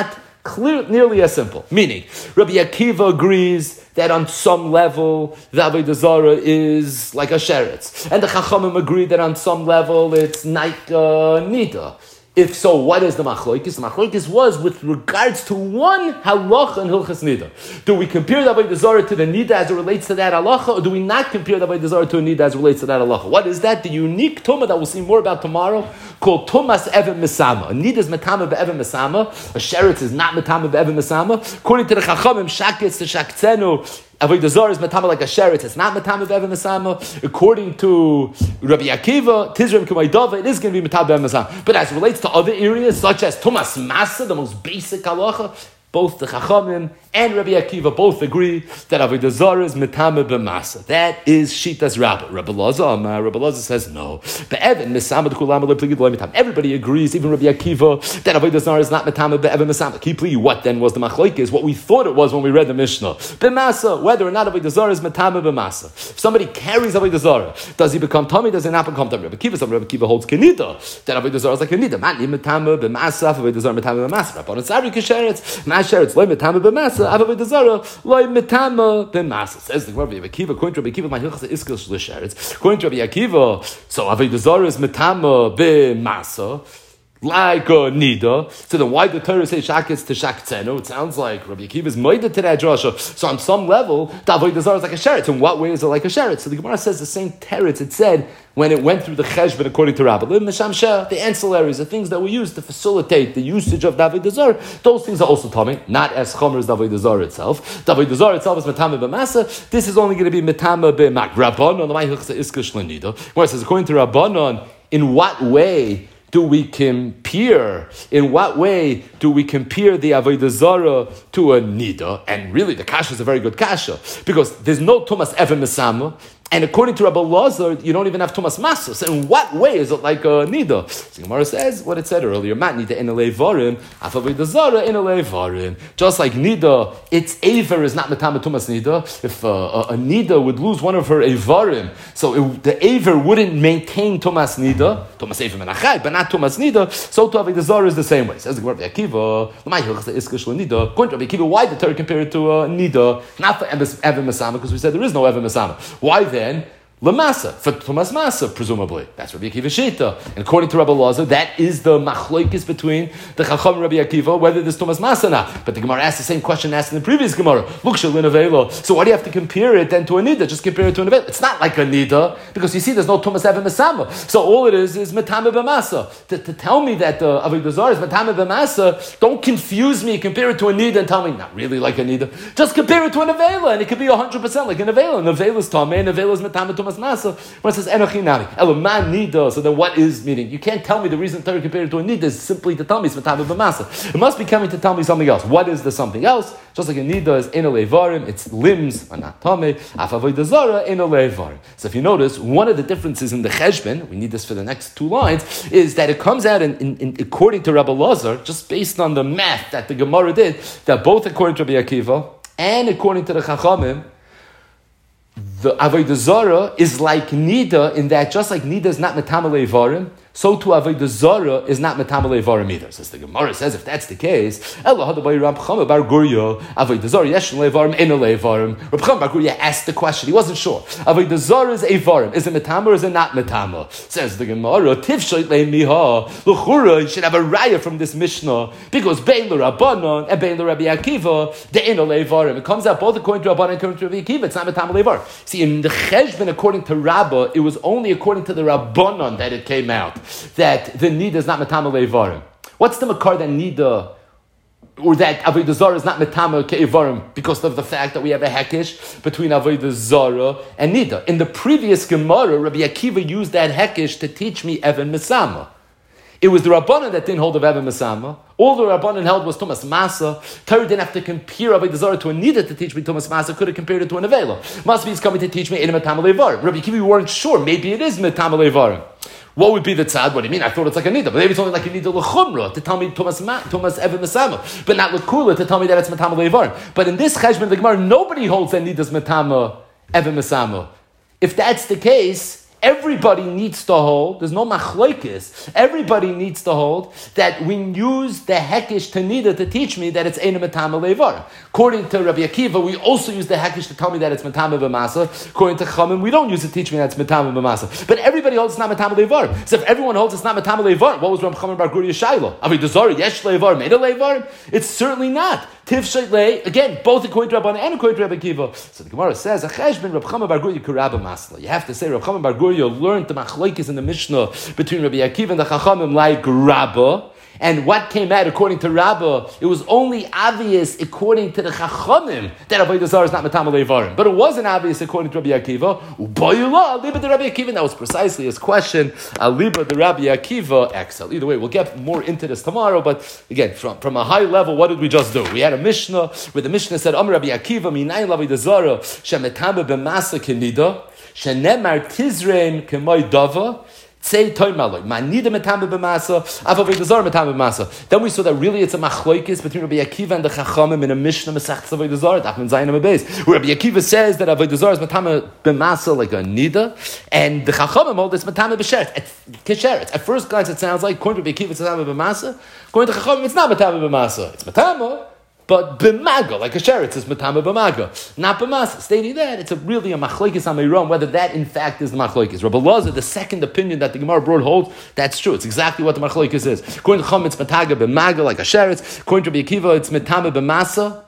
Nearly as simple. Meaning, Rabbi Akiva agrees that on some level, the Avodah Zarah is like a sheretz. And the Chachamim agree that on some level, it's like nida. If so, what is the machlokes? The machlokes was with regards to one halacha in Hilchas Nida. Do we compare the Avodah Zarah to the Nida as it relates to that halacha, or do we not compare the Avodah Zarah to a Nida as it relates to that halacha? What is that? The unique Tumah that we'll see more about tomorrow, called Tumas Even Mesama. A Nida is Metama Be'even Mesama. A Sheretz is not Metama Be'even Mesama. According to the Chachamim, Shaketz to Shaktzenu, Avodah Zarah is matama like a sheretz. It's not matama be'even mesama. According to Rabbi Akiva, Tizrim K'maydava, it is going to be matama be'even mesama. But as it relates to other areas, such as Tumas Masa, the most basic halacha, both the Chachamim and Rabbi Akiva both agree that Avodah Zarah is metame b'masa. That is Shitas Rabbah. Rabbi Lazar says no. Be'even mesama d'kulam le'pligid loy metame. Everybody agrees, even Rabbi Akiva, that Avodah Zarah is not metame be'even mesama. Kipli, what then was the machlokes? What we thought it was when we read the Mishnah. B'masa, whether or not Avodah Zarah is metame b'masa. If somebody carries Avodah Zarah, does he become tummy? Does he not become tummy? Rabbi Akiva holds kenida. That Avodah Zarah is like kenida. Matni metame b'masa. Avodah Zarah metame b'masa. Rabbanon Sari kisheretz. Sheretz loy metame b'masa, Avodah Zarah loy metame b'masa. Says the Rabbi Akiva. According to Rabbi Akiva, my hilchas is iskil shlisheretz. According to Rabbi Akiva, so Avodah Zarah is metame b'masa, like a nida. So then why the Torah say shaketz to shaktzenu? It sounds like Rabbi Akiva is moida to that drasha. So on some level, the Avodah Zarah is like a sheretz. In what way is it like a sheretz? So the Gemara says the same teretz it said when it went through the cheshbon according to Rabbah. The ancillaries, the things that we use to facilitate the usage of the Avodah Zarah, those things are also tummy, not as chomer as the Avodah Zarah itself. The Avodah Zarah itself is metame b'masa. This is only going to be metame b'mak. Rabbanon, the ma'ihilchsa iskish l'nido. Where it says, according to Rabbanon, in what way do we compare? In what way do we compare the Avodah Zarah to a nida? And really, the kasha is a very good kasha because there's no tumas even mesama. And according to Rabbi Lazar, you don't even have Tumas Masa. So in what way is it like a Nida? So Gemara says what it said earlier. Mat Nida in Elei Varim, Avodah Zarah in Elei Varim. Just like Nida, its Aver is not Metama Tumas Nida. If a Nida would lose one of her Avarim, so the Aver wouldn't maintain Tumas Nida, Tumas Aver Menachai, but not Tumas Nida, so to Avodah Zarah is the same way. Says the Gemara Akiva, according to Akiva, why the Torah compared it to Nida? Not for Evan Masama, because we said there is no Evan Masama. Why then? Lamasa, for Tumas Masa, presumably. That's Rabbi Akiva Shita. And according to Rabbi Lazar, that is the machlokes between the Chacham and Rabbi Akiva, whether there's Tumas Masa or not. But the Gemara asked the same question asked in the previous Gemara. Look, Shalin Avelo. So why do you have to compare it then to a Nida? Just compare it to an Avelo. It's not like a Nida, because you see there's no Tumas Evan Masama. So all it is Metame B'masa. To tell me that Avodah Zarah is Metame B'masa, don't confuse me, compare it to a Nida and tell me, not really like a Nida. Just compare it to an Avela, and it could be 100% like an Avela. An Avela is Tameh, and Avela is Metame Tumas Masa. When it says Enochi Nami, Eloman Nida, so then what is meaning? You can't tell me the reason Torah compared it to a Nida is simply to tell me it's Metame B'masa. It must be coming to tell me something else. What is the something else? Just like a Nida is Enolei Varim, its limbs are not Tameh, Avodah Zarah Enolei Varim. So if you notice, one of the differences in the Cheshbon, we need this for the next two lines, is that it comes out in according to Rabbi Lazar, just based on the math that the Gemara did, that both according to Rabbi Akiva and according to the Chachamim, the Avodah Zarah is like Nida in that just like Nida is not Metamale Varim, so too Avodah Zarah is not Metamale Varim either. So the Gemara says if that's the case, Avodah Zarah Yesh Levarim in Levarim. Rab Chama bar Gurya asked the question. He wasn't sure. Avodah Zarah is a Varim. Is it Metama or is it not Metama? Says the Gemara, Tivshoit Le Miha. L'chura, you should have a raya from this Mishnah because Bein Rabbanon and Bein Rabbi Akiva the in Levarim. It comes out both according to Rabbanon and according to Rabbi Akiva. It's not Metama Levarim. See, in the Cheshbon, according to Rabbah, it was only according to the Rabbanon that it came out that the Nida is not Metama Levarim. What's the Makar that Nida, or that Avodah Zarah is not Metama Ke'ivarim because of the fact that we have a Hekesh between Avodah Zarah and Nida? In the previous Gemara, Rabbi Akiva used that Hekesh to teach me Evan Mesama. It was the Rabbanan that didn't hold of Evan Mesama. All the Rabbanan held was Tumas Masa. Torah didn't have to compare Avodah Zarah to a Nida to teach me Tumas Masa. Could have compared it to an Avela. Must be he's coming to teach me Edim Metama Levarim. Rabbi Akiva, we weren't sure. Maybe it is Metama Levarim. What would be the tzad? What do you mean? I thought it's like a nida, but maybe it's only like a nida l'chumra to tell me Tumas Evan Mesama, but not l'kula to tell me that it's Metama Levarim. But in this Cheshbon, the Gemara, nobody holds that nida's Metama Evan Mesama. If that's the case, Everybody needs to hold, there's no machlokes, everybody needs to hold that we use the hekish tanida to teach me that it's eina metame levar. According to Rabbi Akiva, we also use the hekish to tell me that it's metame b'masa. According to Chachamim, we don't use it to teach me that it's metame b'masa. But everybody holds it's not metame levar. So if everyone holds it's not metame levar, what was Rab Chaim bar Guria Shaila? Avodah Zarah, yesh levar, made a levar? It's certainly not. Tiv Shaitlei, again, both according to Rabban and according to Rabbi Akiva. So the Gemara says, Achesh ben Rab Chaim bar Guria kurabah masla. You have to say Rab Chaim bar Guria learned the machlokes in the Mishnah between Rabbi Akiva and the Chachamim like Rabbah. And what came out according to Rabbah, it was only obvious according to the Chachamim that Avodah Zarah is not Matama Levarim. But it wasn't obvious according to Rabbi Akiva. Ubayula, Aliba the Rabbi Akiva. And that was precisely his question. Aliba the Rabbi Akiva, excel. Either way, we'll get more into this tomorrow. But again, from a high level, what did we just do? We had a Mishnah where the Mishnah said, Rabbi Akiva, Minayin Avodah Zarah, Shemetama b'masa kenida, Shenemar Tizrein k'may dava, Say toimaloi, manida metame b'masa, avodah zarah metame b'masa. Then we saw that really it's a machlokes between Rabbi Akiva and the Chachamim in a Mishnah Masechtas avodah zarah, Daf Zayin Amud Beis, where Rabbi Akiva says that avodah zarah is metame b'masa like a nida, and the Chachamim hold it's metame b'sheret. At first glance, it sounds like according to Rabbi Akiva it's metame b'masa. According to Chachamim, it's not metame b'masa. It's metame. But b'maga, like a sheretz, is matama b'maga, not b'masa. Stating that, it's really a machlokes amiron, whether that in fact is the machlokes. Rabbi Lazar, the second opinion that the Gemara brought holds, that's true. It's exactly what the machlokes is. According to Chum, it's mataga b'maga, like a sheretz. According to Rabbi Akiva, it's matama b'masa,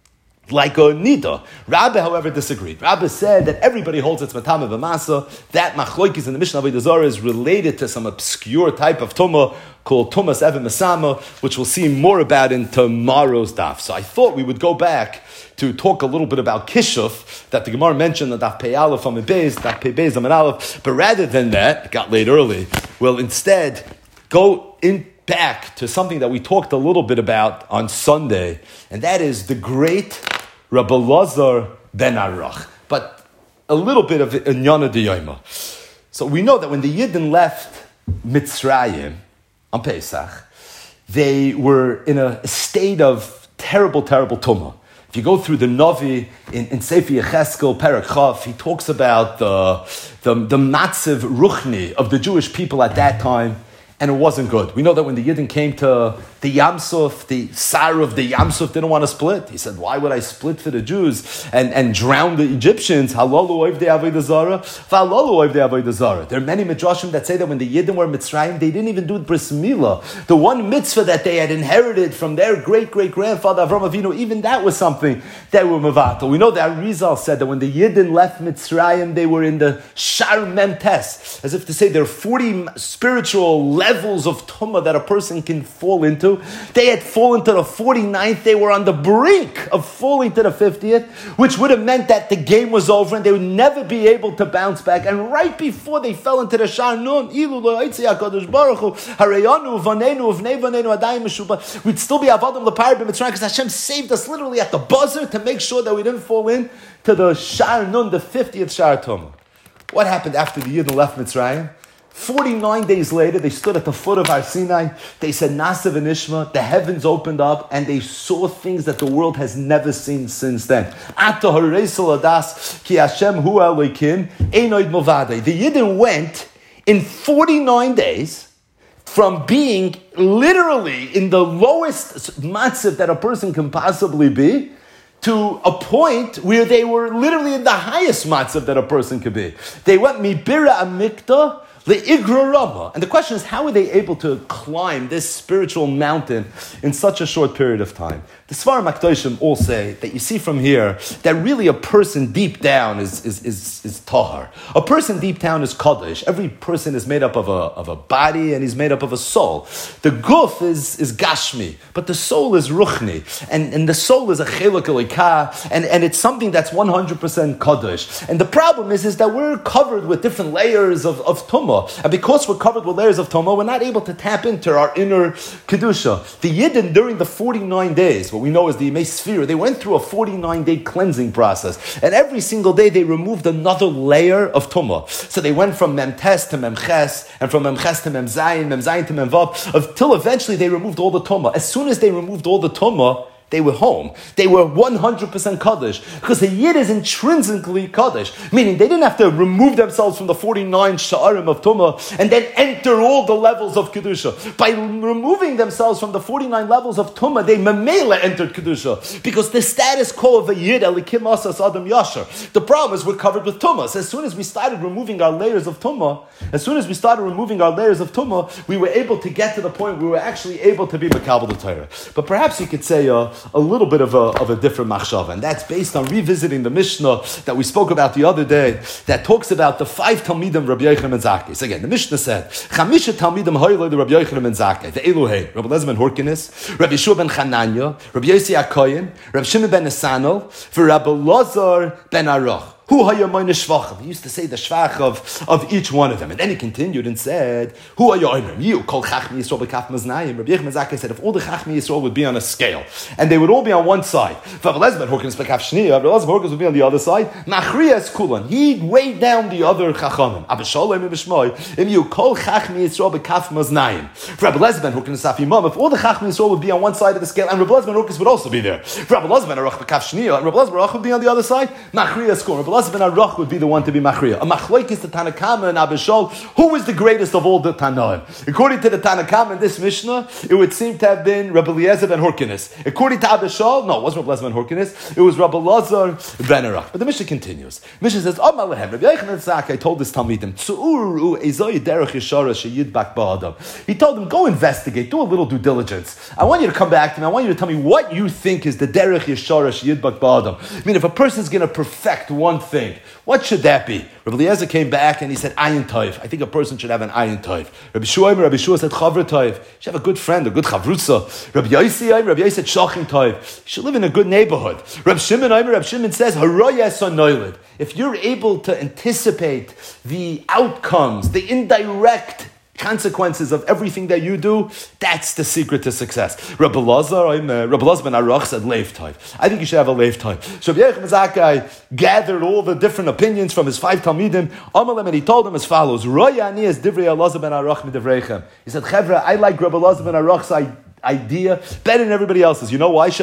like a nida. Rabbi, however, disagreed. Rabbi said that everybody holds its matama b'masa. That machlokes in the Mishnah Avodah Zarah is related to some obscure type of tumah called Tumas Even Masama, which we'll see more about in tomorrow's daf. So I thought we would go back to talk a little bit about Kishuf, that the Gemara mentioned, the daf Pei Aleph Amud Beis, daf Pei Beis Amud Aleph. But rather than that, it got late early, we'll instead go in back to something that we talked a little bit about on Sunday, and that is the great Rabbi Lazar ben Arach. But a little bit of Inyana D'Yoma. So we know that when the Yidden left Mitzrayim on Pesach, they were in a state of terrible, terrible tumah. If you go through the Navi in Sefer Yecheskel, Perek Chav, he talks about the matziv ruchni of the Jewish people at that time, and it wasn't good. We know that when the Yidden came to the Yamsuf, the Sar of the Yamsuf didn't want to split. He said, why would I split for the Jews and drown the Egyptians? Halalu oivdei avodah zarah, v'halalu oivdei avodah zarah. There are many midrashim that say that when the Yidden were in Mitzrayim, they didn't even do bris milah. The one mitzvah that they had inherited from their great-great-grandfather Avraham Avinu, even that was something that were mevatel. We know that Arizal said that when the Yidden left Mitzrayim, they were in the Shar Mem Tes, as if to say there are 40 spiritual levels of tumah that a person can fall into. They had fallen to the 49th. They were on the brink of falling to the 50th, which would have meant that the game was over and they would never be able to bounce back. And right before they fell into the Shar Nun, we'd still be Avadim L'Par B'Mitzrayim because Hashem saved us literally at the buzzer to make sure that we didn't fall in to the Shar Nun, the 50th Shar Tumah. What happened after the Yidden left Mitzrayim? 49 days later, they stood at the foot of Har Sinai. They said, Nasa v'nishma, the heavens opened up, and they saw things that the world has never seen since then. Ata hareisel adas, ki Hashem hu Elokim, einoid movadei. The Yidden went in 49 days from being literally in the lowest matziv that a person can possibly be, to a point where they were literally in the highest matzav that a person could be. They went mibira amikta, the Igra Rama. And the question is, how were they able to climb this spiritual mountain in such a short period of time? The Svarim HaKadoshim all say that you see from here that really a person deep down is tahar. A person deep down is kaddish. Every person is made up of a body and he's made up of a soul. The guf is gashmi, but the soul is ruchni. And the soul is a chelak elikah, and it's something that's 100% kaddish. And the problem is that we're covered with different layers of tumah. And because we're covered with layers of tumah, we're not able to tap into our inner kedusha. The Yidden, during the 49 days, what we know as the Yemei Sfira, they went through a 49-day cleansing process. And every single day they removed another layer of tumah. So they went from Memtes to Memches, and from Memches to Memzayin to Memvav, until eventually they removed all the tumah. As soon as they removed all the tumah, They were home. They were 100% Kaddish. Because a Yid is intrinsically Kaddish. Meaning they didn't have to remove themselves from the 49 Sha'arim of Tumah and then enter all the levels of Kedusha. By removing themselves from the 49 levels of Tumah, they Mamela entered Kedusha. Because the status quo of a Yid, Elikim Asas Adam Yashar. The problem is we're covered with Tumah. So as soon as we started removing our layers of Tumah, we were able to get to the point where we were actually able to be Makabel the Torah. But perhaps you could say a little bit of a different machshava, and that's based on revisiting the Mishnah that we spoke about the other day, that talks about the 5 Talmidim Rabbi Yochanan ben Zakkai. So again, the Mishnah said, Chamisha Talmidim Hoyle the Rabbi Yochanan ben Zakkai, the Elohei, Rabbi Elazar ben Horkinis, Rabbi Yeshua ben Chananya, Rabbi Yossi HaKohen, Rabbi Shimon ben Nesanel, for Rabbi Lazar ben Aruch. He used to say the shvach of each one of them. And then he continued and said, Who are you? Kol Chachmi Yisrael b'kaf maznayim. Rabbi Yochanan ben Zakkai said, if all the Chachmi Yisrael would be on a scale, and they would all be on one side, Rabbi Elazar ben Horkinis b'kaf shniya, Rabbi Elazar ben Horkinis would be on the other side, Machrias kulan, he'd weigh down the other Chachamim. Abba Sholem b'shmoi, if you Kol Chachmi Yisrael b'kaf maznayim. Rabbi Elazar ben Horkinis afimam, if all the Chachmi Yisrael would be on one side of the scale, and Rabbi Elazar ben Horkinis would also be there, Rabbi Elazar ben Aruch b'kaf shniya, and Rabbi Elazar ben Aruch would be on the other side, Machrias kulan. Ben Aruch would be the one to be Machriya. A Machlokes the Tanakama and Abba Shol, who is the greatest of all the Tanaim? According to the Tanakama in this Mishnah, it would seem to have been Rabbi Eliezer ben Horkinis. According to Abba Shol, no, it wasn't Rabbi Eliezer ben Horkinis, it was Rabbi Lazar ben Aruch. But the Mishnah continues. Mishnah says, Amar lehem, Rabbi Yochanan ben Zakkai told this Talmidim, Tzu'uru ezoi derech yeshara sheyidbak ba'adam. He told them, go investigate, do a little due diligence. I want you to come back to me, I want you to tell me what you think is the derech yeshara sheyidbak ba'adam. I mean, if a person's going to perfect one thing, what should that be? Rabbi Eliezer came back and he said, Ayin Toiv. I think a person should have an Ayin Toiv. Rabbi Shua said, Chavra Toiv. You should have a good friend, a good Chavrutza. Rabbi Yossi said, Shachin Toiv. You should live in a good neighborhood. Rabbi Shimon says, Haroyes Noilid. If you're able to anticipate the outcomes, the indirect consequences of everything that you do, that's the secret to success. Rabbi Lazar ben Aruch said Leiv Toiv. I think you should have a Leiv Toiv. So Rabbi Yochanan ben Zakkai gathered all the different opinions from his 5 Talmidim, Amalem, and he told them as follows, Roya ani es divrei Elazar ben Aruch midivreichem. He said, Chevra, I like Rabbi Elazar ben Aruch's idea better than everybody else's. You know why?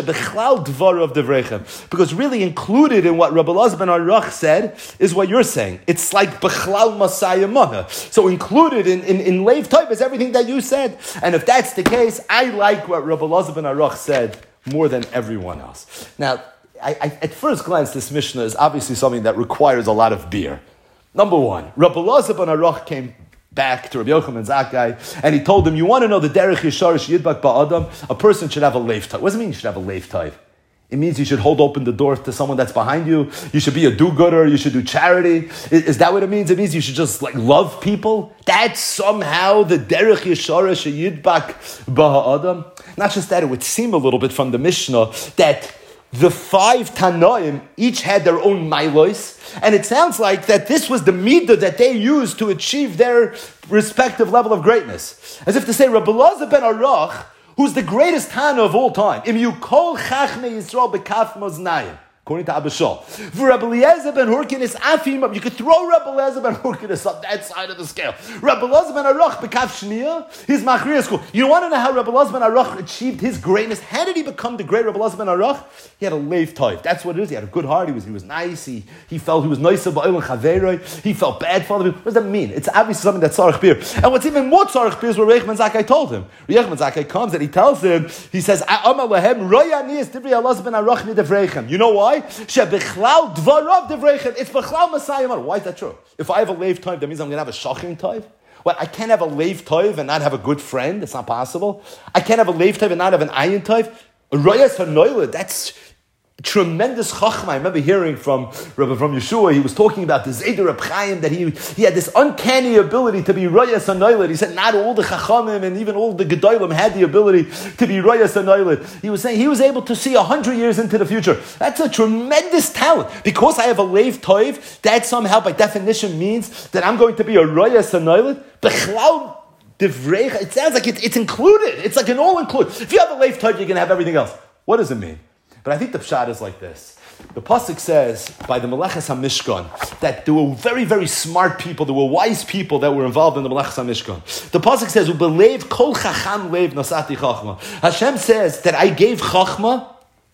Because really included in what Rabbi Elazar ben Aruch said is what you're saying. It's like Bechlal Masaya Mana. So included in Leiv Toiv is everything that you said. And if that's the case, I like what Rabbi Elazar ben Aruch said more than everyone else. Now, at first glance, this Mishnah is obviously something that requires a lot of beer. Number one, Rabbi Elazar ben Aruch came back to Rabbi Yochanan ben Zakkai, and he told him, you want to know the derech yesharish yidbak ba'adam? A person should have a leiv toiv. What does it mean you should have a leiv toiv? It means you should hold open the door to someone that's behind you. You should be a do-gooder. You should do charity. Is that what it means? It means you should just love people? That's somehow the derech yesharish yidbak ba'adam? Not just that, it would seem a little bit from the Mishnah that the 5 Tanoim each had their own milos, and it sounds like that this was the midah that they used to achieve their respective level of greatness. As if to say, Rabbi Elazar ben Aruch, who's the greatest Tana of all time, Im you kol chachmei Yisrael bekaf maznayim, according to Abba Shol. For Rabbi Eliezer ben Horkinis afim, you could throw Rabbi Eliezer ben Horkinis up that side of the scale. Rabbi Eliezer ben Aruch bekaf shniya, his machriya school. You want to know how Rabbi Eliezer ben Aruch achieved his greatness? How did he become the great Rabbi Eliezer ben Aruch? He had a leiv toiv. That's what it is. He had a good heart. He was nice. He felt he was nicer ba'il and chaveroi. He felt bad for other people. What does that mean? It's obviously something that's tzarich beer. And what's even more tzarich beer is what Rabbi Yochanan ben Zakkai told him. Rabbi Yochanan ben Zakkai comes and he tells him, he says, Amar lehem roya ani es divrei Elazar ben Aruch midivreichem. You know why? Shebechlal dvarav divreichem. It's bechlal masayim. Why is that true? If I have a leiv toiv, that means I'm going to have a shachin toiv? What? I can't have a leiv toiv and not have a good friend? It's not possible. I can't have a leiv toiv and not have an ayin toiv? Royas hanoilad. That's tremendous chachma. I remember hearing from Yeshua, he was talking about the Zeder Reb Chaim, that he had this uncanny ability to be Royas Hanoilad. He said not all the chachamim and even all the gedolim had the ability to be Royas Hanoilad. He was saying he was able to see 100 years into the future. That's a tremendous talent. Because I have a leiv toiv, that somehow by definition means that I'm going to be a Royas Hanoilad. Bechlau Divrei, it sounds like it's included. It's like an all-included. If you have a leiv toiv, you're going to have everything else. What does it mean? But I think the pshat is like this. The pasuk says by the Meleches HaMishkan that there were very, very smart people, there were wise people that were involved in the Meleches HaMishkan. The pasuk says, "Ubelev kol chacham lev nasati chachma." Hashem says that I gave chachma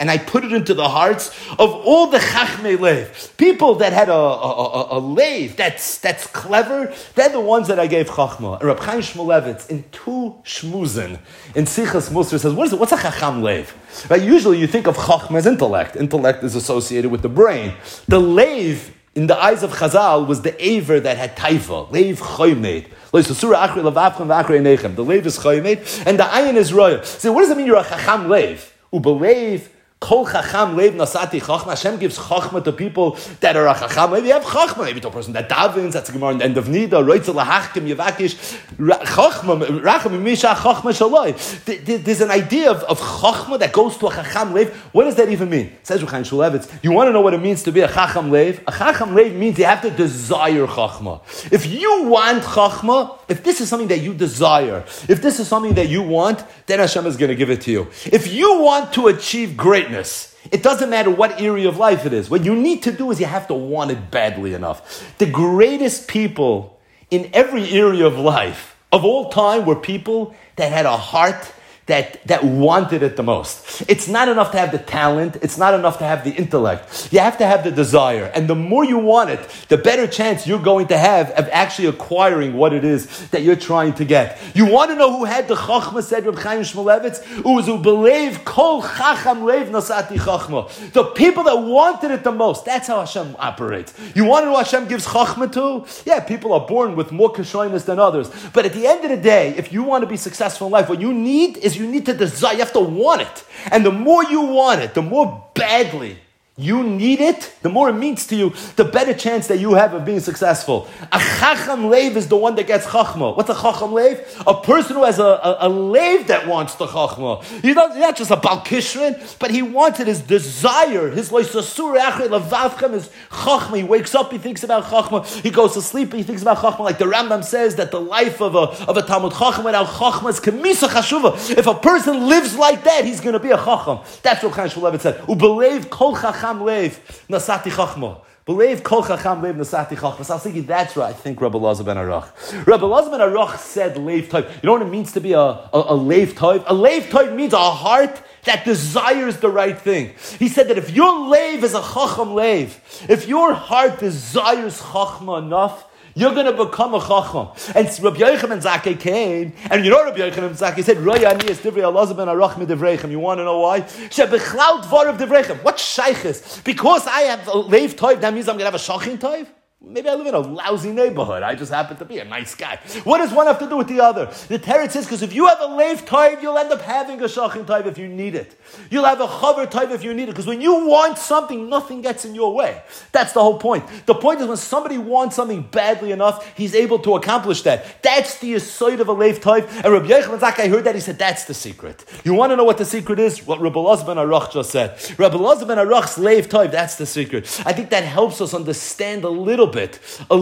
and I put it into the hearts of all the Chachmei Lev. People that had a Lev that's clever, they're the ones that I gave Chachma. And Reb Chaim Shmulevitz, in two Shmuzen, in Sichas Musar, says, what's a Chacham Lev? Right? Usually you think of Chachma as intellect. Intellect is associated with the brain. The Lev, in the eyes of Chazal, was the Aver that had Taifa, Lev Choymed. The Lev is Choymed, and the Ayin is Royal. So what does it mean you're a Chacham Lev? Ubelev, Kol Chacham Lev Nasati Chachma. Hashem gives Chachma to people that are a Chacham. Maybe you have Chachma. Maybe to a person that davens. That's the Gemara in the end of Nida. Roitzel lahachkim yevakish Chachma racham misha Chachma shaloi. There's an idea of Chachma that goes to a Chacham Lev. What does that even mean? It says Reb Chaim Shmulevitz. You want to know what it means to be a Chacham Lev? A Chacham Lev means you have to desire Chachma. If you want Chachma, if this is something that you desire, if this is something that you want, then Hashem is going to give it to you. If you want to achieve greatness, it doesn't matter what area of life it is. What you need to do is you have to want it badly enough. The greatest people in every area of life of all time were people that had a heart that wanted it the most. It's not enough to have the talent. It's not enough to have the intellect. You have to have the desire. And the more you want it, the better chance you're going to have of actually acquiring what it is that you're trying to get. You want to know who had the Chachma, said Reb Chaim Shmulevitz? It was who believed Kol Chacham Lev Nasati Chachma. The people that wanted it the most. That's how Hashem operates. You want to know who Hashem gives Chachma to? Yeah, people are born with more kashoyness than others. But at the end of the day, if you want to be successful in life, what you need is you need to desire, you have to want it. And the more you want it, the more badly you need it, the more it means to you, the better chance that you have of being successful. A Chacham Lev is the one that gets Chachma. What's a Chacham Lev? A person who has a Lev that wants the Chachma. He's not just a Bal Kishrin, but he wants it, his desire, his Loisasur Achrei Levavchem is Chachma. He wakes up, he thinks about Chachma. He goes to sleep, he thinks about Chachma. Like the Rambam says that the life of a Talmud Chacham without Chachma is Kemisa Chashuva. If a person lives like that, he's going to be a Chacham. That's what Chaim Shmulevitz said. Ubelev Kol Chacham Lev Nasati Chachma. Believe Kol Chacham Lev Nasati Chachma. So I was thinking, that's right. I think Rabbi Elazar ben Arach. Rabbi Elazar ben Arach said Lev Tov. You know what it means to be a Lev Tov? A Lev Tov means a heart that desires the right thing. He said that if your Lev is a Chacham Lev, if your heart desires Chachma enough, you're going to become a Chacham. And Rabbi Yochanan Zakkai came, and you know Rabbi Yochanan Zakkai said, Roya ani es divrei Elazar ben Arach midivreichem. You want to know why? Shebechlal dvarav divreichem. What shaychus? Because I have a Lev Tov, that means I'm going to have a Shachin Tov? Maybe I live in a lousy neighborhood. I just happen to be a nice guy. What does one have to do with the other? The Teretz says, because if you have a Lev Tov, you'll end up having a Shachin Tov if you need it. You'll have a Chaver Tov if you need it. Because when you want something, nothing gets in your way. That's the whole point. The point is when somebody wants something badly enough, he's able to accomplish that. That's the aside of a Lev Tov. And Rabbi Yochanan Zakkai heard that. He said, that's the secret. You want to know what the secret is? What Rabbi Elazar ben Arach just said. Rabbi Elazar ben Arach's Lev Tov, that's the secret. I think that helps us understand a little bit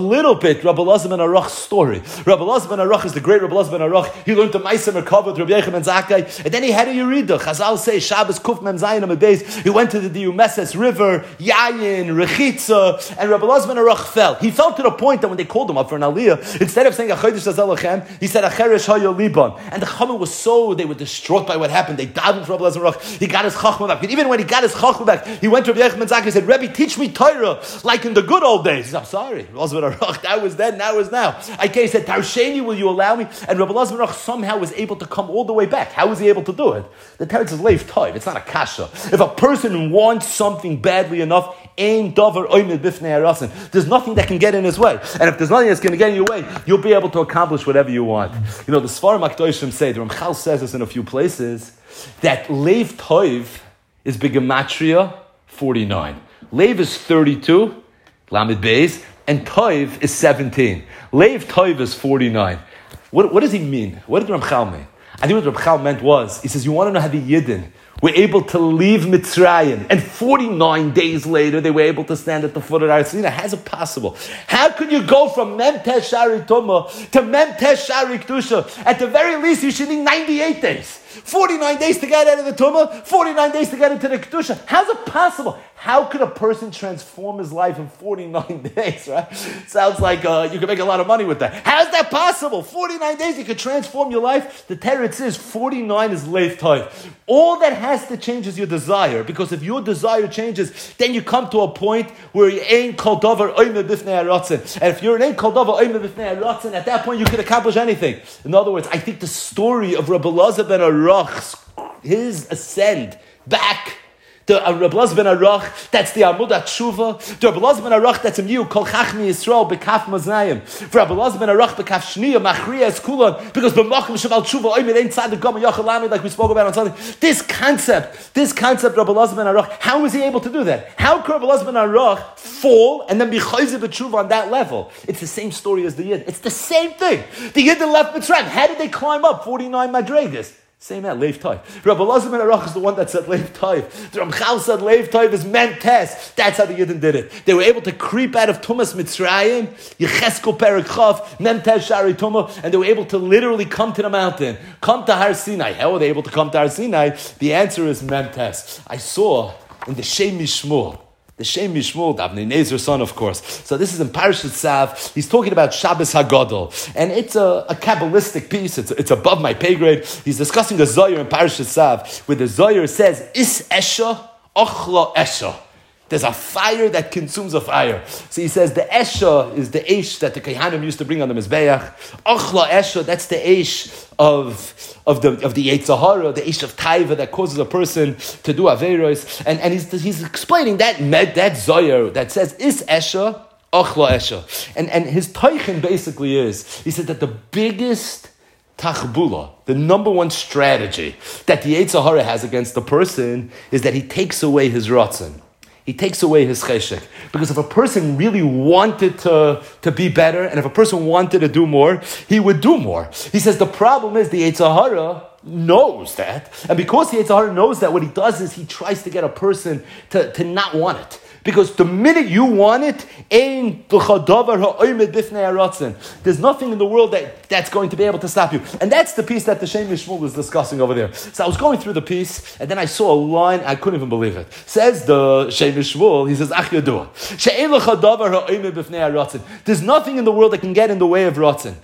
Rabbi Elazar ben Arach's story. Rabbi Elazar ben Arach is the great Rabbi Elazar ben Arach. He learned the Ma'aser Merkava to Rabbi Yochanan Zakkai, and then he had a Yerida. Chazal say Shabbos Kuf Mem Zayin Amud Beis. He went to the Diumeses River, Yayin, Rechitza, and Rabbi Elazar ben Arach fell. He fell to the point that when they called him up for an Aliyah, instead of saying Achodesh Azel Lachem, he said Acheresh Hayo Liban. And the Chachamim was so, they were distraught by what happened. They davened for Rabbi Elazar ben Arach. He got his Chachma back. But even when he got his Chachma back, he went to Rabbi Yochanan Zakkai and said, Rebbe, teach me Torah like in the good old days. He said, I'm sorry. That was then, now is now. He said, Tarsheni, will you allow me? And Rabbi Elazar ben Arach somehow was able to come all the way back. How was he able to do it? The Teretz is Lev Tov. It's not a kasha. If a person wants something badly enough, ein davar oimid bifnei harasin. There's nothing that can get in his way. And if there's nothing that's going to get in your way, you'll be able to accomplish whatever you want. You know, the Sfarim HaKadoshim say, the Ramchal says this in a few places, that Lev Tov is Begematria 49. Lev is 32, Lamed Beis, and Tov is 17. Lev Tov is 49. What does he mean? What did Ramchal mean? I think what Ramchal meant was, he says, you want to know how the Yidden were able to leave Mitzrayim, and 49 days later they were able to stand at the foot of Har Sinai. How's it possible? How could you go from Mem Tesh Shari Tumah to Mem Tesh Shari Kedusha? At the very least, you should need 98 days. 49 days to get out of the Tumah, 49 days to get into the Kedusha. How's it possible? How could a person transform his life in 49 days, right? Sounds like you could make a lot of money with that. How's that possible? 49 days you could transform your life? The Teretz is 49 is Lev Tov. All that has to change is your desire, because if your desire changes, then you come to a point where you ain't kol davar oime b'fnei haratzon. And if you're an ain't kol davar oime b'fnei haratzon, at that point you can accomplish anything. In other words, I think the story of Rabbi Elazar ben Arach, his ascend back, the Rabbi Elazar ben Arach, that's the Amud HaTshuva. The Rabbi Elazar ben Arach, that's a new Kol Chachmi Yisrael B'Kaf Maznayim. For Rabbi Elazar ben Arach B'Kaf Shniya Machriya Es Kulon, because B'Makom Shaval Tshuva Oimid Ein Tzad Gam Yachal Lamed, like we spoke about on Sunday. This concept, Rabbi Elazar ben Arach, how was he able to do that? How could Rabbi Elazar ben Arach fall and then be Chayzer B'Tshuva on that level? It's the same story as the Yid. It's the same thing. The Yid that left Mitzrayim, how did they climb up 49 Madregas? Same at Leiv Toiv. Rabbi Elazar ben Arach is the one that said Leiv Toiv. The Ramchal said Leiv Toiv is mentes. That's how the Yidden did it. They were able to creep out of Tumas Mitzrayim, Yecheskel Perek Chav, Mentes Shari Tumah, and they were able to literally come to the mountain, come to Har Sinai. How were they able to come to Har Sinai? The answer is mentes. I saw in the Shem Mishmul, the Shem Mishmul, Avnei Nezer's son, of course. So this is in Parashat Tzav. He's talking about Shabbos HaGadol. And it's a Kabbalistic piece. It's above my pay grade. He's discussing a Zohar in Parashat Tzav, where the Zohar says, Is Esha, Ochla Esha. There's a fire that consumes a fire. So he says the Esha is the Eish that the Kehanim used to bring on the Mizbeach. Ochla Esha, that's the Eish of the Yetzer Hara, the Eish of Taiva that causes a person to do Averos. And he's explaining that Zohar that says, Is Esha, Ochla Esha. And his Teichen basically is, he said that the biggest Tachbula, the number one strategy that the Yetzer Hara has against the person is that he takes away his Ratzon. He takes away his cheshek. Because if a person really wanted to be better, and if a person wanted to do more, he would do more. He says the problem is the Yetzer Hara knows that. And because the Yetzer Hara knows that, what he does is he tries to get a person to not want it. Because the minute you want it, there's nothing in the world that's going to be able to stop you. And that's the piece that the Shem Mishmul is discussing over there. So I was going through the piece, and then I saw a line, I couldn't even believe it. Says the Shem Mishmul, he says, Ach Yadua, there's nothing in the world that can get in the way of Ratzon.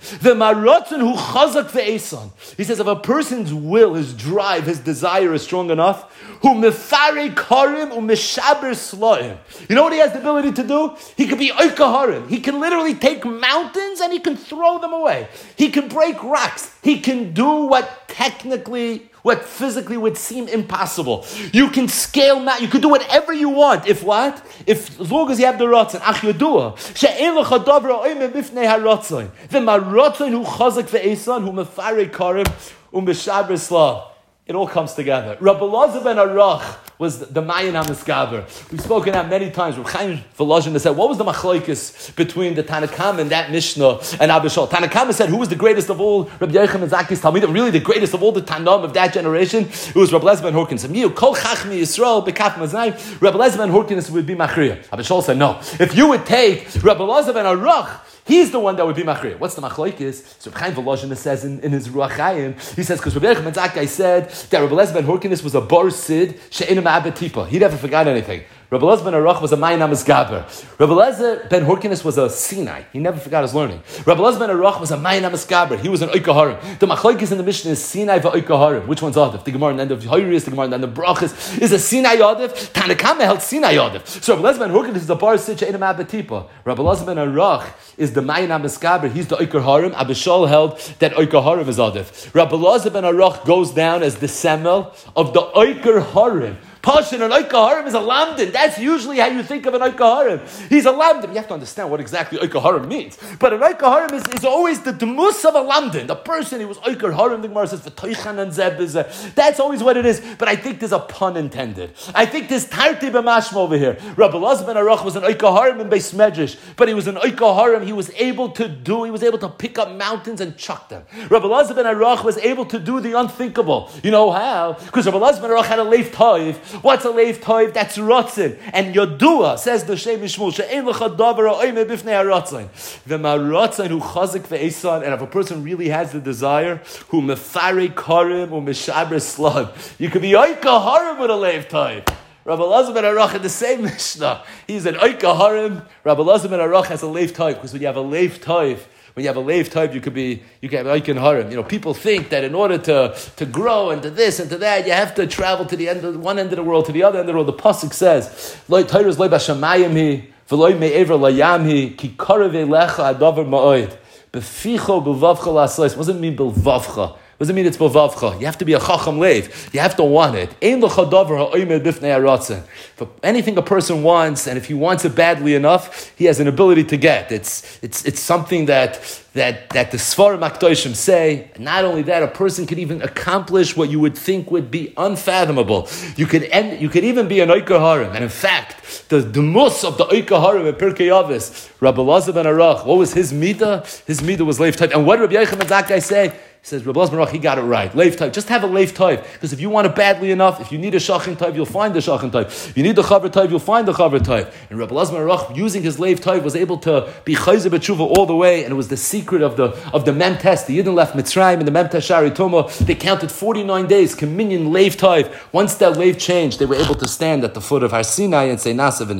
He says, if a person's will, his drive, his desire is strong enough, you know what he has the ability to do? He could be oikaharim. He can literally take mountains and he can throw them away. He can break rocks. He can do what physically would seem impossible. You can scale mountains. You can do whatever you want. If what? If as long as you have the ratzon. Ach yodua. She'en lecha davra oime bifnei haratzon. V'maratzon hu chazak ve'esan hu mefarei karim u'meshaber slav. It all comes together. Rabbi Elazar ben Arach was the Mayan HaMiskaber. We've spoken out many times. Rabbi Chaim Volozhin has said, what was the machlokes between the Tanakam and that Mishnah and Abba Shaul? Tanakam said, who was the greatest of all Rabbi Yochanan and Zakis Talmidim? Really the greatest of all the Tanam of that generation? It was Rabbi Elazar ben Horkins. Kol Chachmi Yisrael B'Kaf Maznayim. Rabbi Elazar ben Horkins would be Machriya. Abba Shaul said, no. If you would take Rabbi Elazar ben Arach, he's the one that would be Machriya. What's the machlokes? So Chaim Volozhin says in his Ruach Chaim, he says, because Rabbi Yochanan and Zakis said that Rabbi Elazar ben Horkins was a bar sid she'enim abetipa. He never forgot anything. Rabbi Elazar ben Arach was a Mayan HaMiskaber. Rabbi Elazar ben Horkins was a Sinai. He never forgot his learning. Rabbi Elazar ben Arach was a Mayan HaMiskaber. He was an Oikaharim. The machlokes in the Mishnah is Sinai v'Oikaharim. Which one's Adif? The Gemara and end of Hoyris, the Gemara and end of Brachas. Is a Sinai Adif? Tanakama held Sinai Adif. So Rabbi Elazar ben Horkins is the bar sid she'enim abetipa. Rabbi Elazar ben Arach is the Mayan HaMiskaber. He's the Oikaharim. Abba Shaul held that Oikaharim is Adif. Rabbi Elazar ben Arach goes down as the semel of the Oikaharim. Pashin, an Oikaharim is a lamdin. That's usually how you think of an Oikaharim. He's a lamdin. You have to understand what exactly Oikaharim means. But an Oikaharim is always the demus of a lamdin. The person who was Oikaharim, the Gemara says, V'toichan and Zeb is that's always what it is. But I think there's a pun intended. I think there's tarti b'mashma over here. Rabbi Elazar ben Arach was an Oikaharim in Beis Medrash, but he was an Oikaharim. He was able to pick up mountains and chuck them. Rabbi Elazar ben Arach was able to do the unthinkable. You know how? Because Rabbi Elazar ben Arach had a leif toiv. What's a leiv toiv? That's rotzin. And Yodua, says the Shem Mishmul, she'en lecha davar ha'oime bifnei haratzin. V'maratzin hu chazik ve'esan. And if a person really has the desire, hu mefarei karim hu meshaber slav. You could be oika harim with a leiv toiv. Rabbi Elazar ben Arach in the same Mishnah. He's an oika harim. Rabbi Elazar ben Arach has a leiv toiv. Because when you have a leiv toiv, When you have a Leiv Tov, you can have Eichen Harim. People think that in order to grow and to this and to that, you have to travel to the end of one end of the world to the other end of the world. The pasuk says, "Lo Torah's lo b'shamayim hi, v'lo me'ever layam hi, ki karev elecha adavar ma'od, beficho b'vavcha la'asleis." What does it mean b'vavcha? What does it mean it's b'vavcha? You have to be a chacham leiv. You have to want it. Ein l'cha davar ha'omed b'fnei haratzon. For anything a person wants, and if he wants it badly enough, he has an ability to get. It's something that the Sfarim HaKadoshim say. Not only that, a person could even accomplish what you would think would be unfathomable. You could even be an Oikar Harim. And in fact, the mus of the Oikar Harim in Pirkei Avos, Rabbi Elazar ben Arach, what was his midah? His midah was Leiv Tov. And what did Rabbi Yochanan Zakkai say? He says, Rabbi Elazar ben Arach, he got it right. Leiv Tov. Just have a Leiv Tov. Because if you want it badly enough, if you need a Shachin Tov, you'll find the Shachin Tov. If you need the Chaver Tov, you'll find the Chaver Tov. And Rabbi Elazar ben Arach, using his Leiv Tov, was able to be Chayzer B'tshuva all the way, and it was the secret of the Mem Test. The Yidden left Mitzrayim and the Mem Test Shari Tomo. They counted 49 days, Communion Leiv Tov. Once that Leiv changed, they were able to stand at the foot of Har Sinai and say Nasa v'Nei.